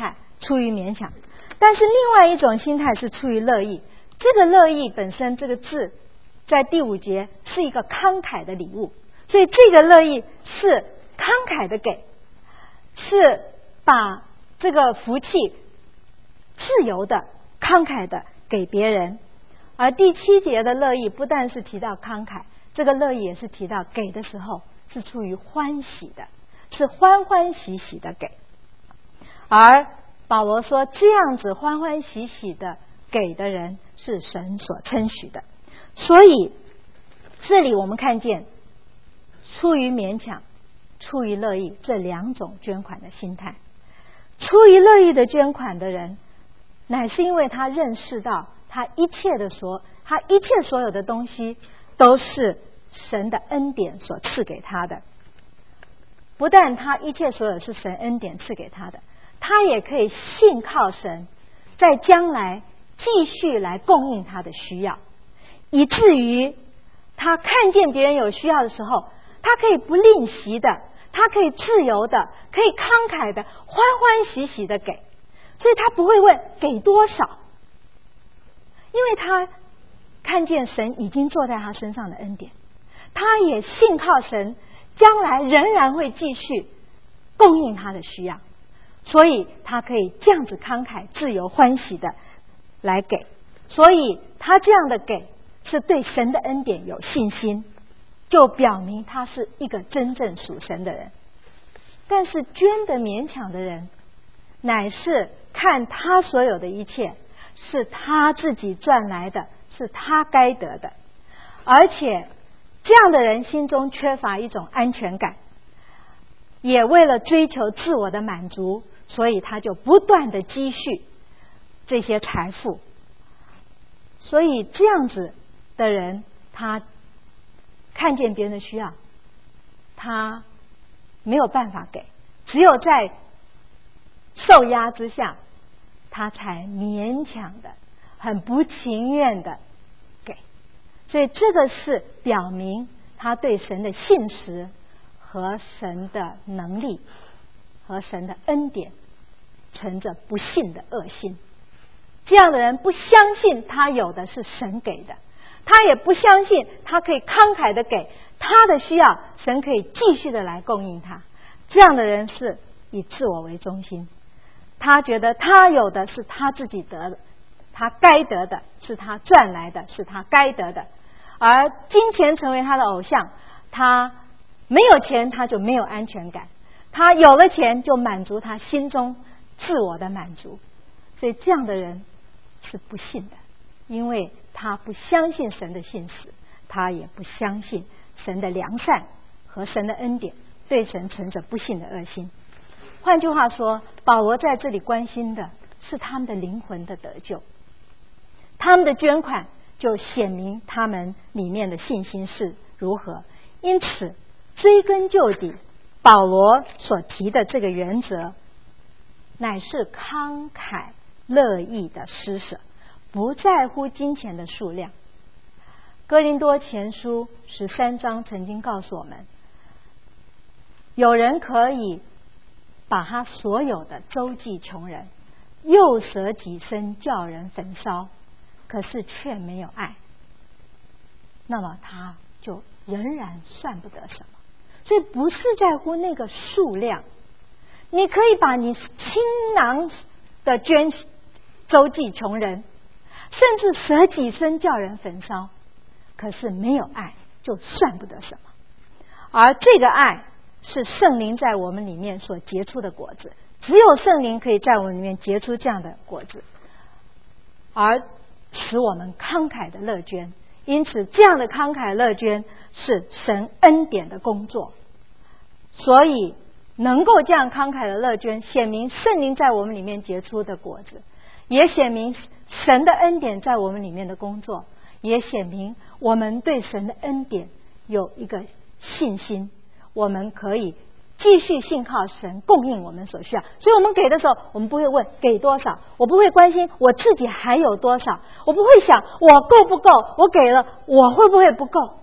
出于勉强。但是另外一种心态是出于乐意。这个乐意本身这个字在第五节是一个慷慨的礼物，所以这个乐意是慷慨的给，是把这个福气自由的慷慨的给别人。而第七节的乐意不但是提到慷慨，这个乐意也是提到给的时候是出于欢喜的，是欢欢喜喜的给。而保罗说这样子欢欢喜喜的给的人是神所称许的。所以这里我们看见出于勉强出于乐意这两种捐款的心态。出于乐意的捐款的人，乃是因为他认识到他一切的所他一切所有的东西都是神的恩典所赐给他的。不但他一切所有是神恩典赐给他的，他也可以信靠神在将来继续来供应他的需要，以至于他看见别人有需要的时候，他可以不吝惜的，他可以自由的，可以慷慨的，欢欢喜喜的给。所以他不会问给多少，因为他看见神已经坐在他身上的恩典，他也信靠神将来仍然会继续供应他的需要，所以他可以这样子慷慨自由欢喜的来给。所以他这样的给是对神的恩典有信心，就表明他是一个真正属神的人。但是捐的勉强的人，乃是看他所有的一切是他自己赚来的，是他该得的，而且这样的人心中缺乏一种安全感，也为了追求自我的满足，所以他就不断的积蓄这些财富。所以这样子的人，他看见别人的需要，他没有办法给，只有在受压之下，他才勉强的很不情愿的给。所以这个是表明他对神的信实和神的能力和神的恩典存着不信的恶心。这样的人不相信他有的是神给的，他也不相信他可以慷慨的给他的需要，神可以继续的来供应他。这样的人是以自我为中心，他觉得他有的是他自己得的，他该得的是他赚来的，是他该得的。而金钱成为他的偶像，他没有钱他就没有安全感，他有了钱就满足他心中自我的满足。所以这样的人是不信的，因为他不相信神的信实，他也不相信神的良善和神的恩典，对神存着不信的恶心。换句话说，保罗在这里关心的是他们的灵魂的得救，他们的捐款就显明他们里面的信心是如何。因此追根究底，保罗所提的这个原则乃是慷慨乐意的施舍，不在乎金钱的数量。哥林多前书十三章曾经告诉我们，有人可以把他所有的周济穷人，又舍己身叫人焚烧，可是却没有爱，那么他就仍然算不得什么。所以不是在乎那个数量，你可以把你倾囊的捐周济穷人，甚至舍己身叫人焚烧，可是没有爱就算不得什么。而这个爱是圣灵在我们里面所结出的果子，只有圣灵可以在我们里面结出这样的果子，而使我们慷慨的乐捐。因此这样的慷慨乐捐是神恩典的工作，所以能够这样慷慨的乐捐，显明圣灵在我们里面结出的果子，也显明神的恩典在我们里面的工作，也显明我们对神的恩典有一个信心，我们可以继续信靠神供应我们所需要。所以我们给的时候，我们不会问给多少，我不会关心我自己还有多少，我不会想我够不够，我给了我会不会不够。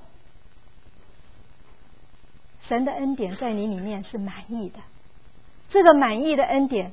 神的恩典在你里面是满意的，这个满意的恩典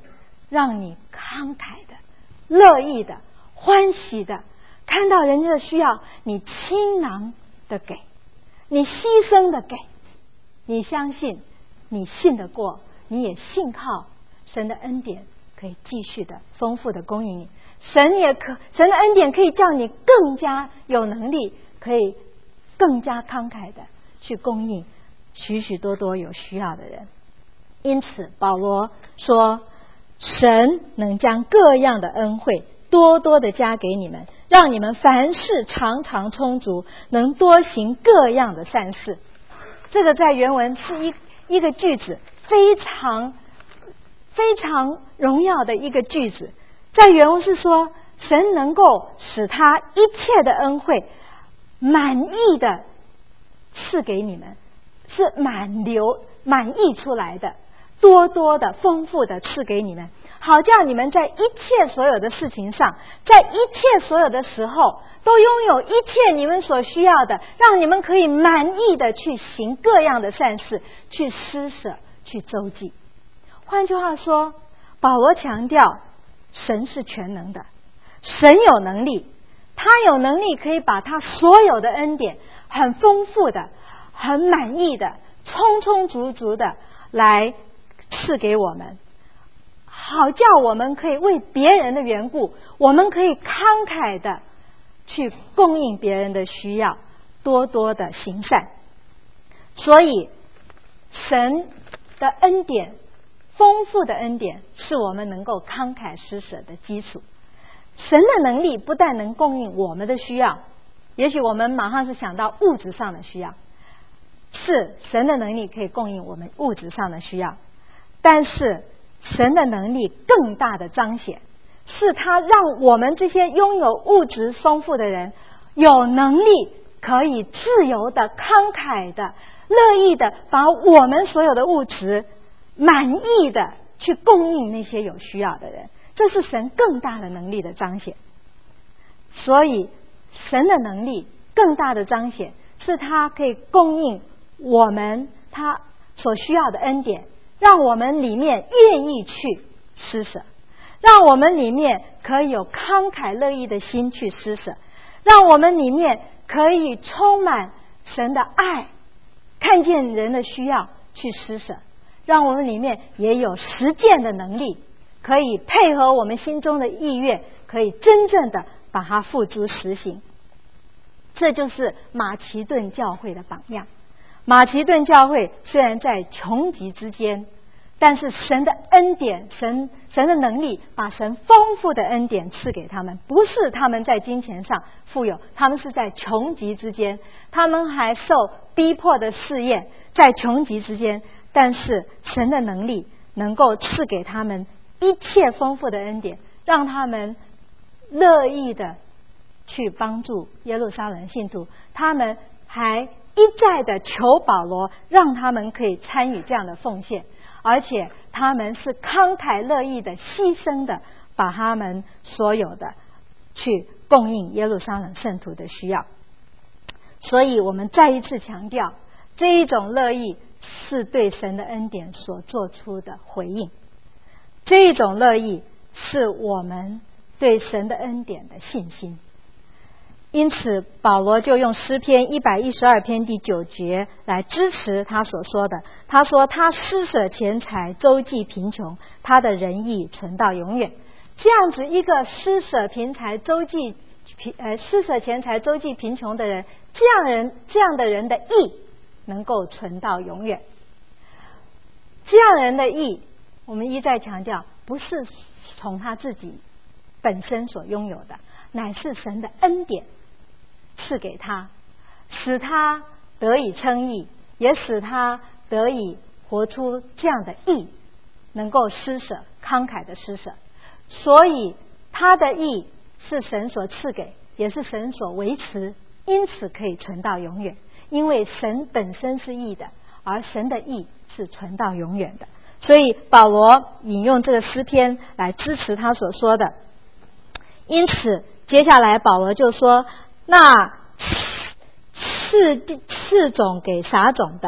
让你慷慨的、乐意的、欢喜的看到人家的需要，你倾囊的给，你牺牲的给，你相信，你信得过，你也信靠神的恩典可以继续的丰富的供应你。神也可，神的恩典可以叫你更加有能力，可以更加慷慨的去供应许许多多有需要的人。因此保罗说，神能将各样的恩惠多多的加给你们，让你们凡事常常充足，能多行各样的善事。这个在原文是一一个句子，非常非常荣耀的一个句子。在原文是说，神能够使他一切的恩惠满意的赐给你们，是满流满溢出来的，多多的丰富的赐给你们，好叫你们在一切所有的事情上，在一切所有的时候都拥有一切你们所需要的，让你们可以满意的去行各样的善事，去施舍，去周济。换句话说，保罗强调神是全能的，神有能力，他有能力可以把他所有的恩典很丰富的、很满意的、充充足足的来赐给我们，好叫我们可以为别人的缘故，我们可以慷慨的去供应别人的需要，多多的行善。所以神的恩典，丰富的恩典是我们能够慷慨施舍的基础。神的能力不但能供应我们的需要，也许我们马上是想到物质上的需要，是神的能力可以供应我们物质上的需要，但是神的能力更大的彰显，是他让我们这些拥有物质丰富的人有能力可以自由的、慷慨的、乐意的把我们所有的物质满意的去供应那些有需要的人，这是神更大的能力的彰显。所以神的能力更大的彰显，是他可以供应我们他所需要的恩典，让我们里面愿意去施舍，让我们里面可以有慷慨乐意的心去施舍，让我们里面可以充满神的爱，看见人的需要去施舍，让我们里面也有实践的能力，可以配合我们心中的意愿，可以真正的把它付诸实行。这就是马其顿教会的榜样。马其顿教会虽然在穷极之间，但是神的恩典，神神的能力把神丰富的恩典赐给他们，不是他们在金钱上富有，他们是在穷极之间，他们还受逼迫的试验，在穷极之间，但是神的能力能够赐给他们一切丰富的恩典，让他们乐意的去帮助耶路撒冷信徒，他们还一再的求保罗让他们可以参与这样的奉献，而且他们是慷慨乐意的牺牲的，把他们所有的去供应耶路撒冷圣徒的需要。所以我们再一次强调，这一种乐意是对神的恩典所做出的回应，这一种乐意是我们对神的恩典的信心。因此保罗就用诗篇一百一十二篇第九节来支持他所说的。他说他施舍钱财周济贫穷，他的仁义存到永远。这样子一个施舍钱财周济呃施舍钱财周济贫穷的人，这样人这样的人的义能够存到永远。这样人的义，我们一再强调，不是从他自己本身所拥有的，乃是神的恩典赐给他，使他得以称义，也使他得以活出这样的义，能够施舍，慷慨的施舍。所以他的义是神所赐给，也是神所维持，因此可以存到永远。因为神本身是义的，而神的义是存到永远的。所以保罗引用这个诗篇来支持他所说的。因此接下来保罗就说，那赐赐种给撒种的，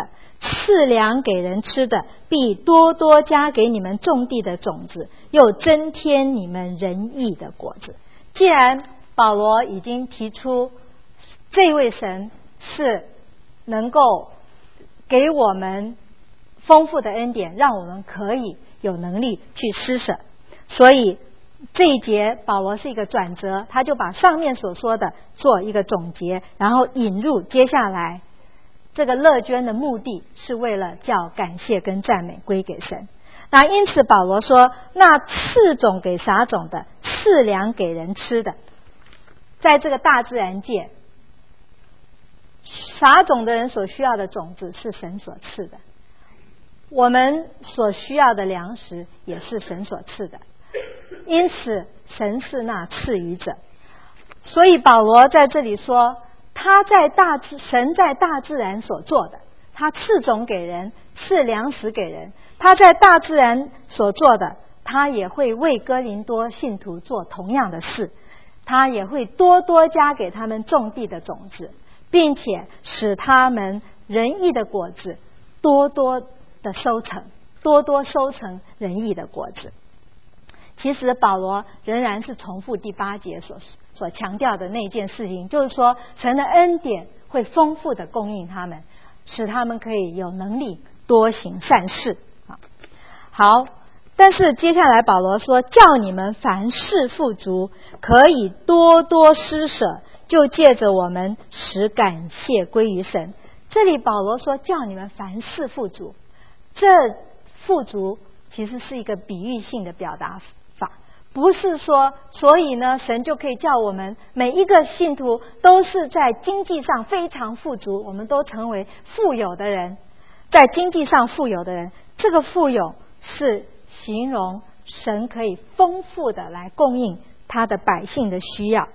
赐粮给人吃的，必多多加给你们种地的种子，又增添你们仁义的果子。既然保罗已经提出这位神是能够给我们丰富的恩典，让我们可以有能力去施舍，所以这一节保罗是一个转折，他就把上面所说的做一个总结，然后引入接下来这个乐捐的目的是为了叫感谢跟赞美归给神。那因此保罗说，那赐种给撒种的，赐粮给人吃的，在这个大自然界，撒种的人所需要的种子是神所赐的，我们所需要的粮食也是神所赐的，因此神是那赐予者。所以保罗在这里说，他在大自神在大自然所做的，他赐种给人，赐粮食给人，他在大自然所做的，他也会为哥林多信徒做同样的事，他也会多多加给他们种地的种子，并且使他们仁义的果子多多的收成，多多收成仁义的果子。其实保罗仍然是重复第八节所所强调的那件事情，就是说神的恩典会丰富的供应他们，使他们可以有能力多行善事。好，但是接下来保罗说，叫你们凡事富足，可以多多施舍，就借着我们使感谢归于神。这里保罗说叫你们凡事富足，这富足其实是一个比喻性的表达法，不是说所以呢神就可以叫我们每一个信徒都是在经济上非常富足，我们都成为富有的人，在经济上富有的人。这个富有是形容神可以丰富的来供应他的百姓的需要，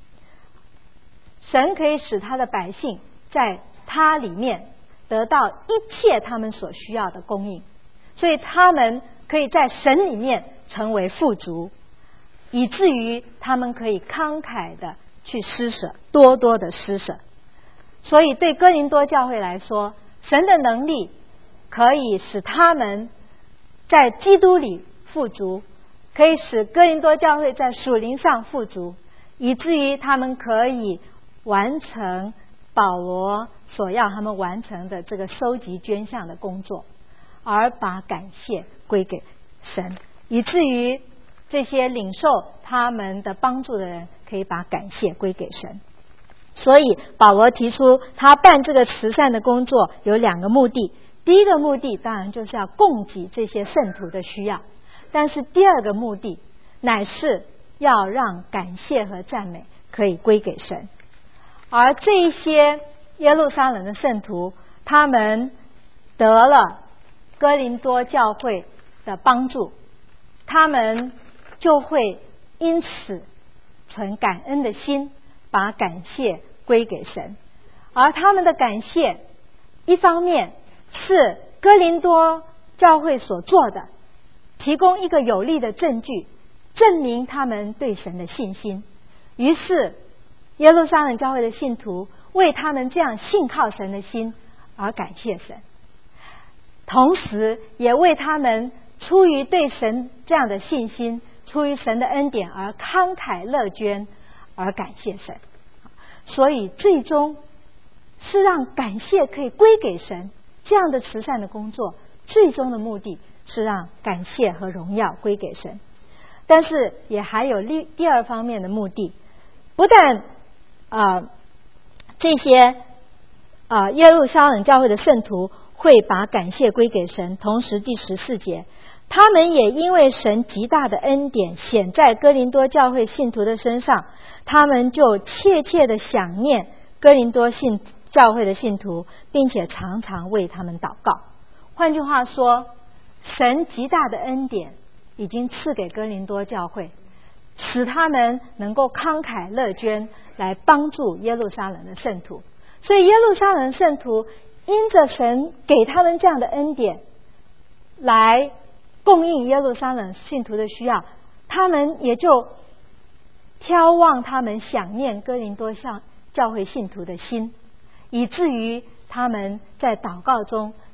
神可以使他的百姓在他里面得到一切他们所需要的供应，所以他们可以在神里面成为富足，以至于他们可以慷慨的去施舍，多多的施舍。所以对哥林多教会来说，神的能力可以使他们在基督里富足，可以使哥林多教会在属灵上富足，以至于他们可以完成保罗所要他们完成的这个收集捐项的工作，而把感谢归给神，以至于这些领受他们的帮助的人可以把感谢归给神。所以保罗提出他办这个慈善的工作有两个目的，第一个目的当然就是要供给这些圣徒的需要，但是第二个目的乃是要让感谢和赞美可以归给神。而这一些耶路撒冷的圣徒，他们得了哥林多教会的帮助，他们就会因此存感恩的心，把感谢归给神。而他们的感谢一方面是哥林多教会所做的，提供一个有力的证据，证明他们对神的信心，于是耶路撒冷教会的信徒为他们这样信靠神的心而感谢神，同时也为他们出于对神这样的信心，出于神的恩典而慷慨乐捐而感谢神。所以最终是让感谢可以归给神，这样的慈善的工作最终的目的是让感谢和荣耀归给神。但是也还有第二方面的目的，不但呃，这些呃耶路撒冷教会的圣徒会把感谢归给神，同时第十四节，他们也因为神极大的恩典显在哥林多教会信徒的身上，他们就切切的想念哥林多信教会的信徒，并且常常为他们祷告。换句话说，神极大的恩典已经赐给哥林多教会，使他们能够慷慨乐捐来帮助耶路撒冷的圣徒。所以耶路撒冷的圣徒因着神给他们这样的恩典来供应耶路撒冷信徒的需要，他们也就眺望他们想念哥林多教会信徒的心，以至于他们在祷告中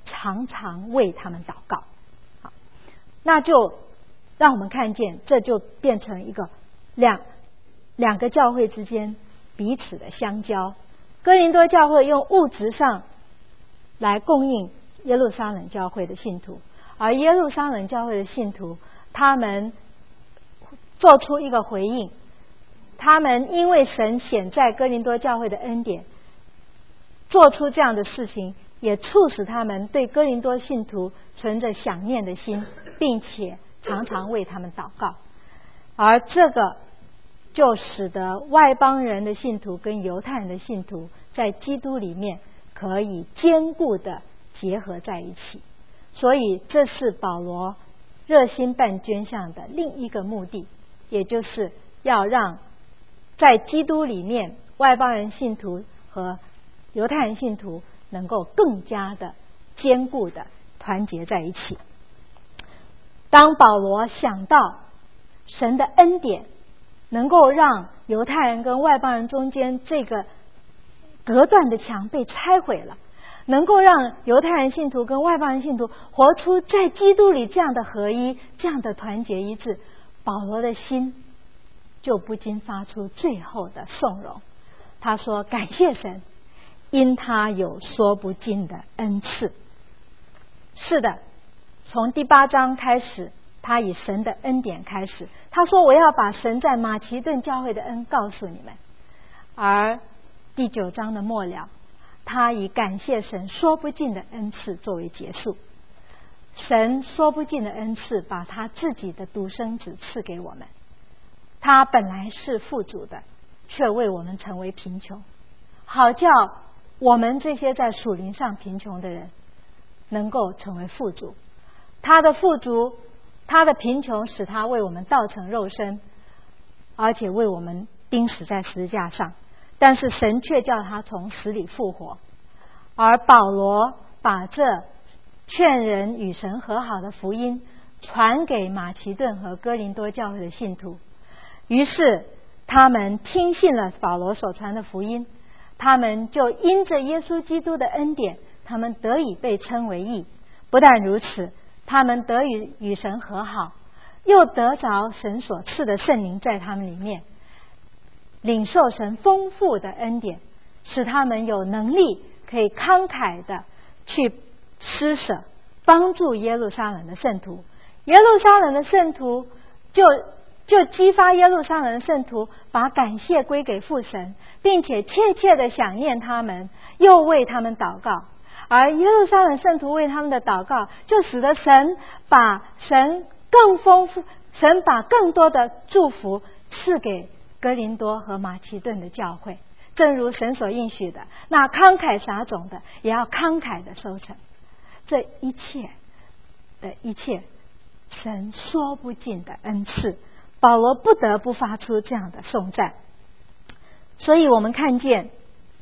常常为他们祷告。好，那就让我们看见，这就变成一个两两个教会之间彼此的相交。哥林多教会用物质上来供应耶路撒冷教会的信徒，而耶路撒冷教会的信徒，他们做出一个回应，他们因为神显在哥林多教会的恩典，做出这样的事情，也促使他们对哥林多信徒存着想念的心，并且常常为他们祷告。而这个就使得外邦人的信徒跟犹太人的信徒在基督里面可以坚固的结合在一起。所以这是保罗热心办捐项的另一个目的，也就是要让在基督里面外邦人信徒和犹太人信徒能够更加的坚固的团结在一起。当保罗想到神的恩典能够让犹太人跟外邦人中间这个隔断的墙被拆毁了，能够让犹太人信徒跟外邦人信徒活出在基督里这样的合一，这样的团结一致，保罗的心就不禁发出最后的颂荣。他说，感谢神，因他有说不尽的恩赐。是的，从第八章开始，他以神的恩典开始，他说我要把神在马其顿教会的恩告诉你们。而第九章的末了，他以感谢神说不尽的恩赐作为结束。神说不尽的恩赐，把他自己的独生子赐给我们。他本来是富足的，却为我们成为贫穷，好叫我们这些在属灵上贫穷的人能够成为富足。他的富足，他的贫穷使他为我们道成肉身，而且为我们钉死在十字架上，但是神却叫他从死里复活。而保罗把这劝人与神和好的福音传给马其顿和哥林多教会的信徒，于是他们听信了保罗所传的福音，他们就因着耶稣基督的恩典，他们得以被称为义。不但如此，他们得以与神和好，又得着神所赐的圣灵在他们里面，领受神丰富的恩典，使他们有能力可以慷慨的去施舍，帮助耶路撒冷的圣徒。耶路撒冷的圣徒就就激发耶路撒冷的圣徒把感谢归给父神，并且切切的想念他们，又为他们祷告。而耶路撒冷圣徒为他们的祷告，就使得神把神更丰富，神把更多的祝福赐给哥林多和马其顿的教会。正如神所应许的，那慷慨撒种的也要慷慨的收成。这一切的一切，神说不尽的恩赐，保罗不得不发出这样的颂赞。所以我们看见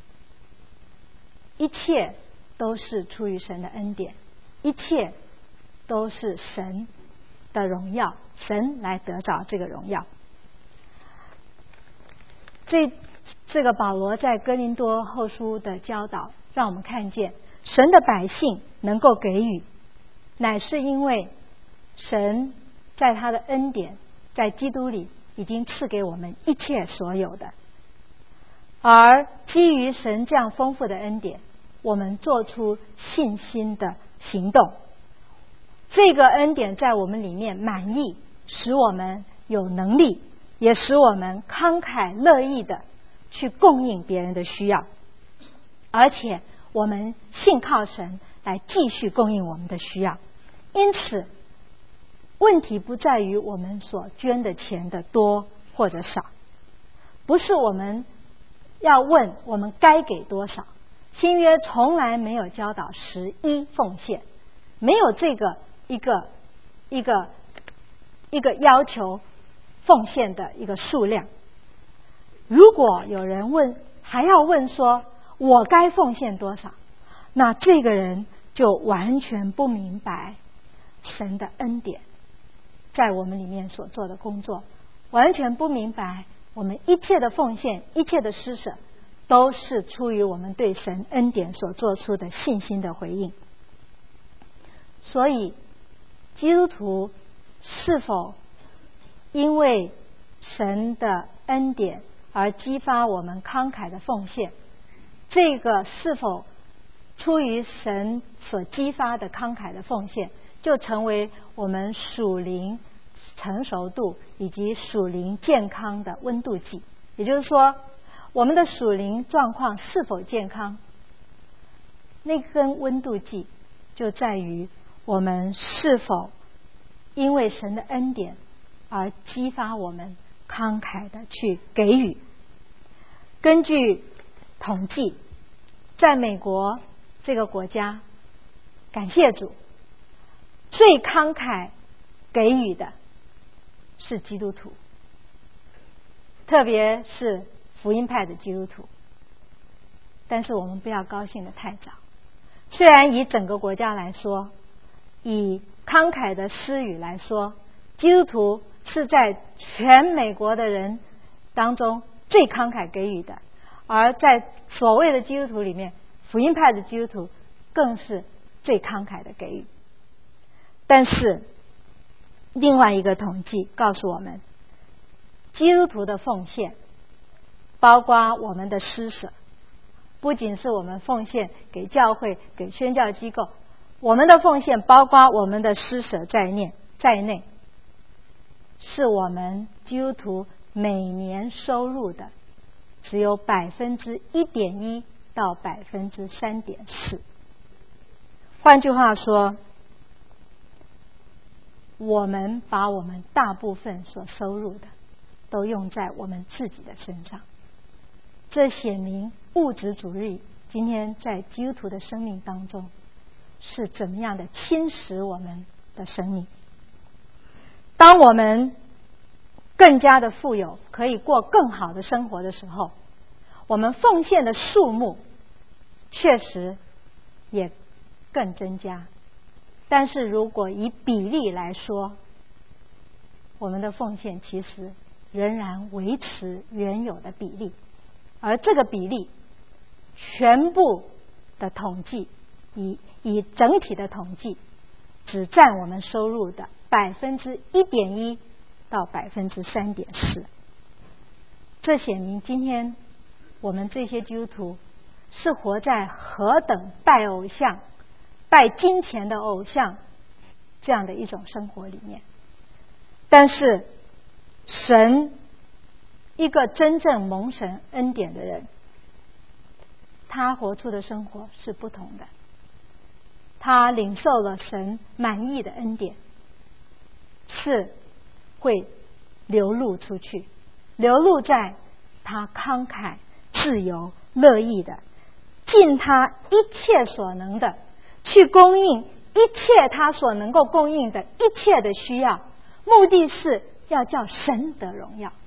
一切都是出于神的恩典，一切都是神的荣耀，神来得着这个荣耀。这这个保罗在哥林多后书的教导，让我们看见神的百姓能够给予，乃是因为神在他的恩典，在基督里已经赐给我们一切所有的。而基于神这样丰富的恩典，我们做出信心的行动，这个恩典在我们里面满意，使我们有能力，也使我们慷慨乐意的去供应别人的需要，而且我们信靠神来继续供应我们的需要。因此问题不在于我们所捐的钱的多或者少，不是我们要问我们该给多少。新约从来没有教导十一奉献，没有这个一个一个一个要求奉献的一个数量。如果有人问，还要问说我该奉献多少，那这个人就完全不明白神的恩典在我们里面所做的工作，完全不明白我们一切的奉献，一切的施舍都是出于我们对神恩典所做出的信心的回应。 所以基督徒是否因为神的恩典而激发我们慷慨的奉献，这个是否出于神所激发的慷慨的奉献，就成为我们属灵成熟度以及属灵健康的温度计。也就是说，我们的属灵状况是否健康，那根温度计就在于我们是否因为神的恩典而激发我们慷慨的去给予。根据统计，在美国这个国家，感谢主，最慷慨给予的是基督徒，特别是福音派的基督徒。但是我们不要高兴得太早，虽然以整个国家来说，以慷慨的施予来说，基督徒是在全美国的人当中最慷慨给予的，而在所谓的基督徒里面，福音派的基督徒更是最慷慨的给予。但是另外一个统计告诉我们，基督徒的奉献包括我们的施舍，不仅是我们奉献给教会给宣教机构，我们的奉献包括我们的施舍在内在内是我们基督徒每年收入的只有百分之一点一到百分之三点四。换句话说，我们把我们大部分所收入的都用在我们自己的身上，这显明物质主义今天在基督徒的生命当中是怎么样的侵蚀我们的生命。当我们更加的富有，可以过更好的生活的时候，我们奉献的数目确实也更增加。但是如果以比例来说，我们的奉献其实仍然维持原有的比例，而这个比例全部的统计以以整体的统计只占我们收入的百分之一点一到百分之三点四。这显明今天我们这些基督徒是活在何等拜偶像拜金钱的偶像这样的一种生活里面。但是神一个真正蒙神恩典的人，他活出的生活是不同的。他领受了神满意的恩典，是会流露出去，流露在他慷慨自由乐意的尽他一切所能的去供应一切他所能够供应的一切的需要，目的是要叫神得荣耀。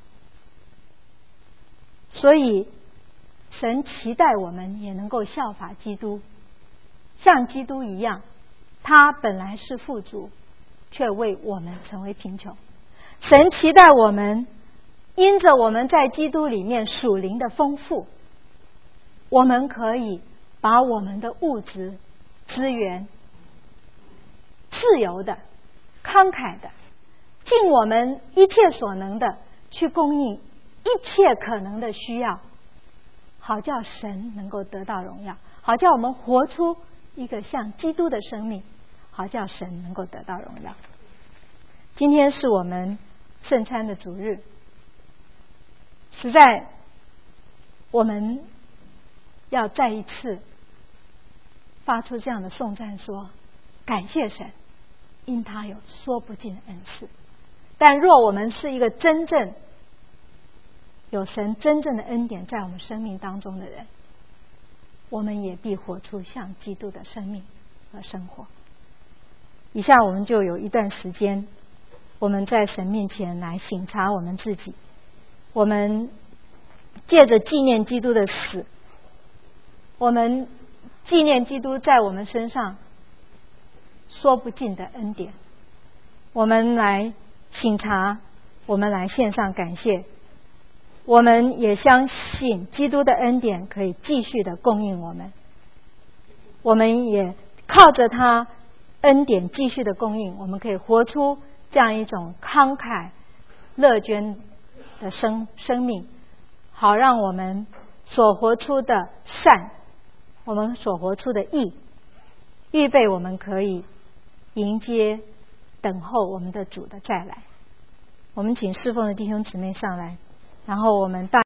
所以神期待我们也能够效法基督，像基督一样，他本来是富足，却为我们成为贫穷。神期待我们因着我们在基督里面属灵的丰富，我们可以把我们的物质资源自由的慷慨的尽我们一切所能的去供应一切可能的需要，好叫神能够得到荣耀，好叫我们活出一个像基督的生命，好叫神能够得到荣耀。今天是我们圣餐的主日，实在我们要再一次发出这样的颂赞，说感谢神，因他有说不尽的恩赐。但若我们是一个真正有神真正的恩典在我们生命当中的人，我们也必活出像基督的生命和生活。以下我们就有一段时间，我们在神面前来省察我们自己。我们借着纪念基督的死，我们纪念基督在我们身上说不尽的恩典，我们来省察，我们来献上感谢。我们也相信基督的恩典可以继续的供应我们，我们也靠着他恩典继续的供应，我们可以活出这样一种慷慨乐捐的生生命，好让我们所活出的善，我们所活出的义，预备我们可以迎接等候我们的主的再来。我们请侍奉的弟兄姊妹上来，然后我们大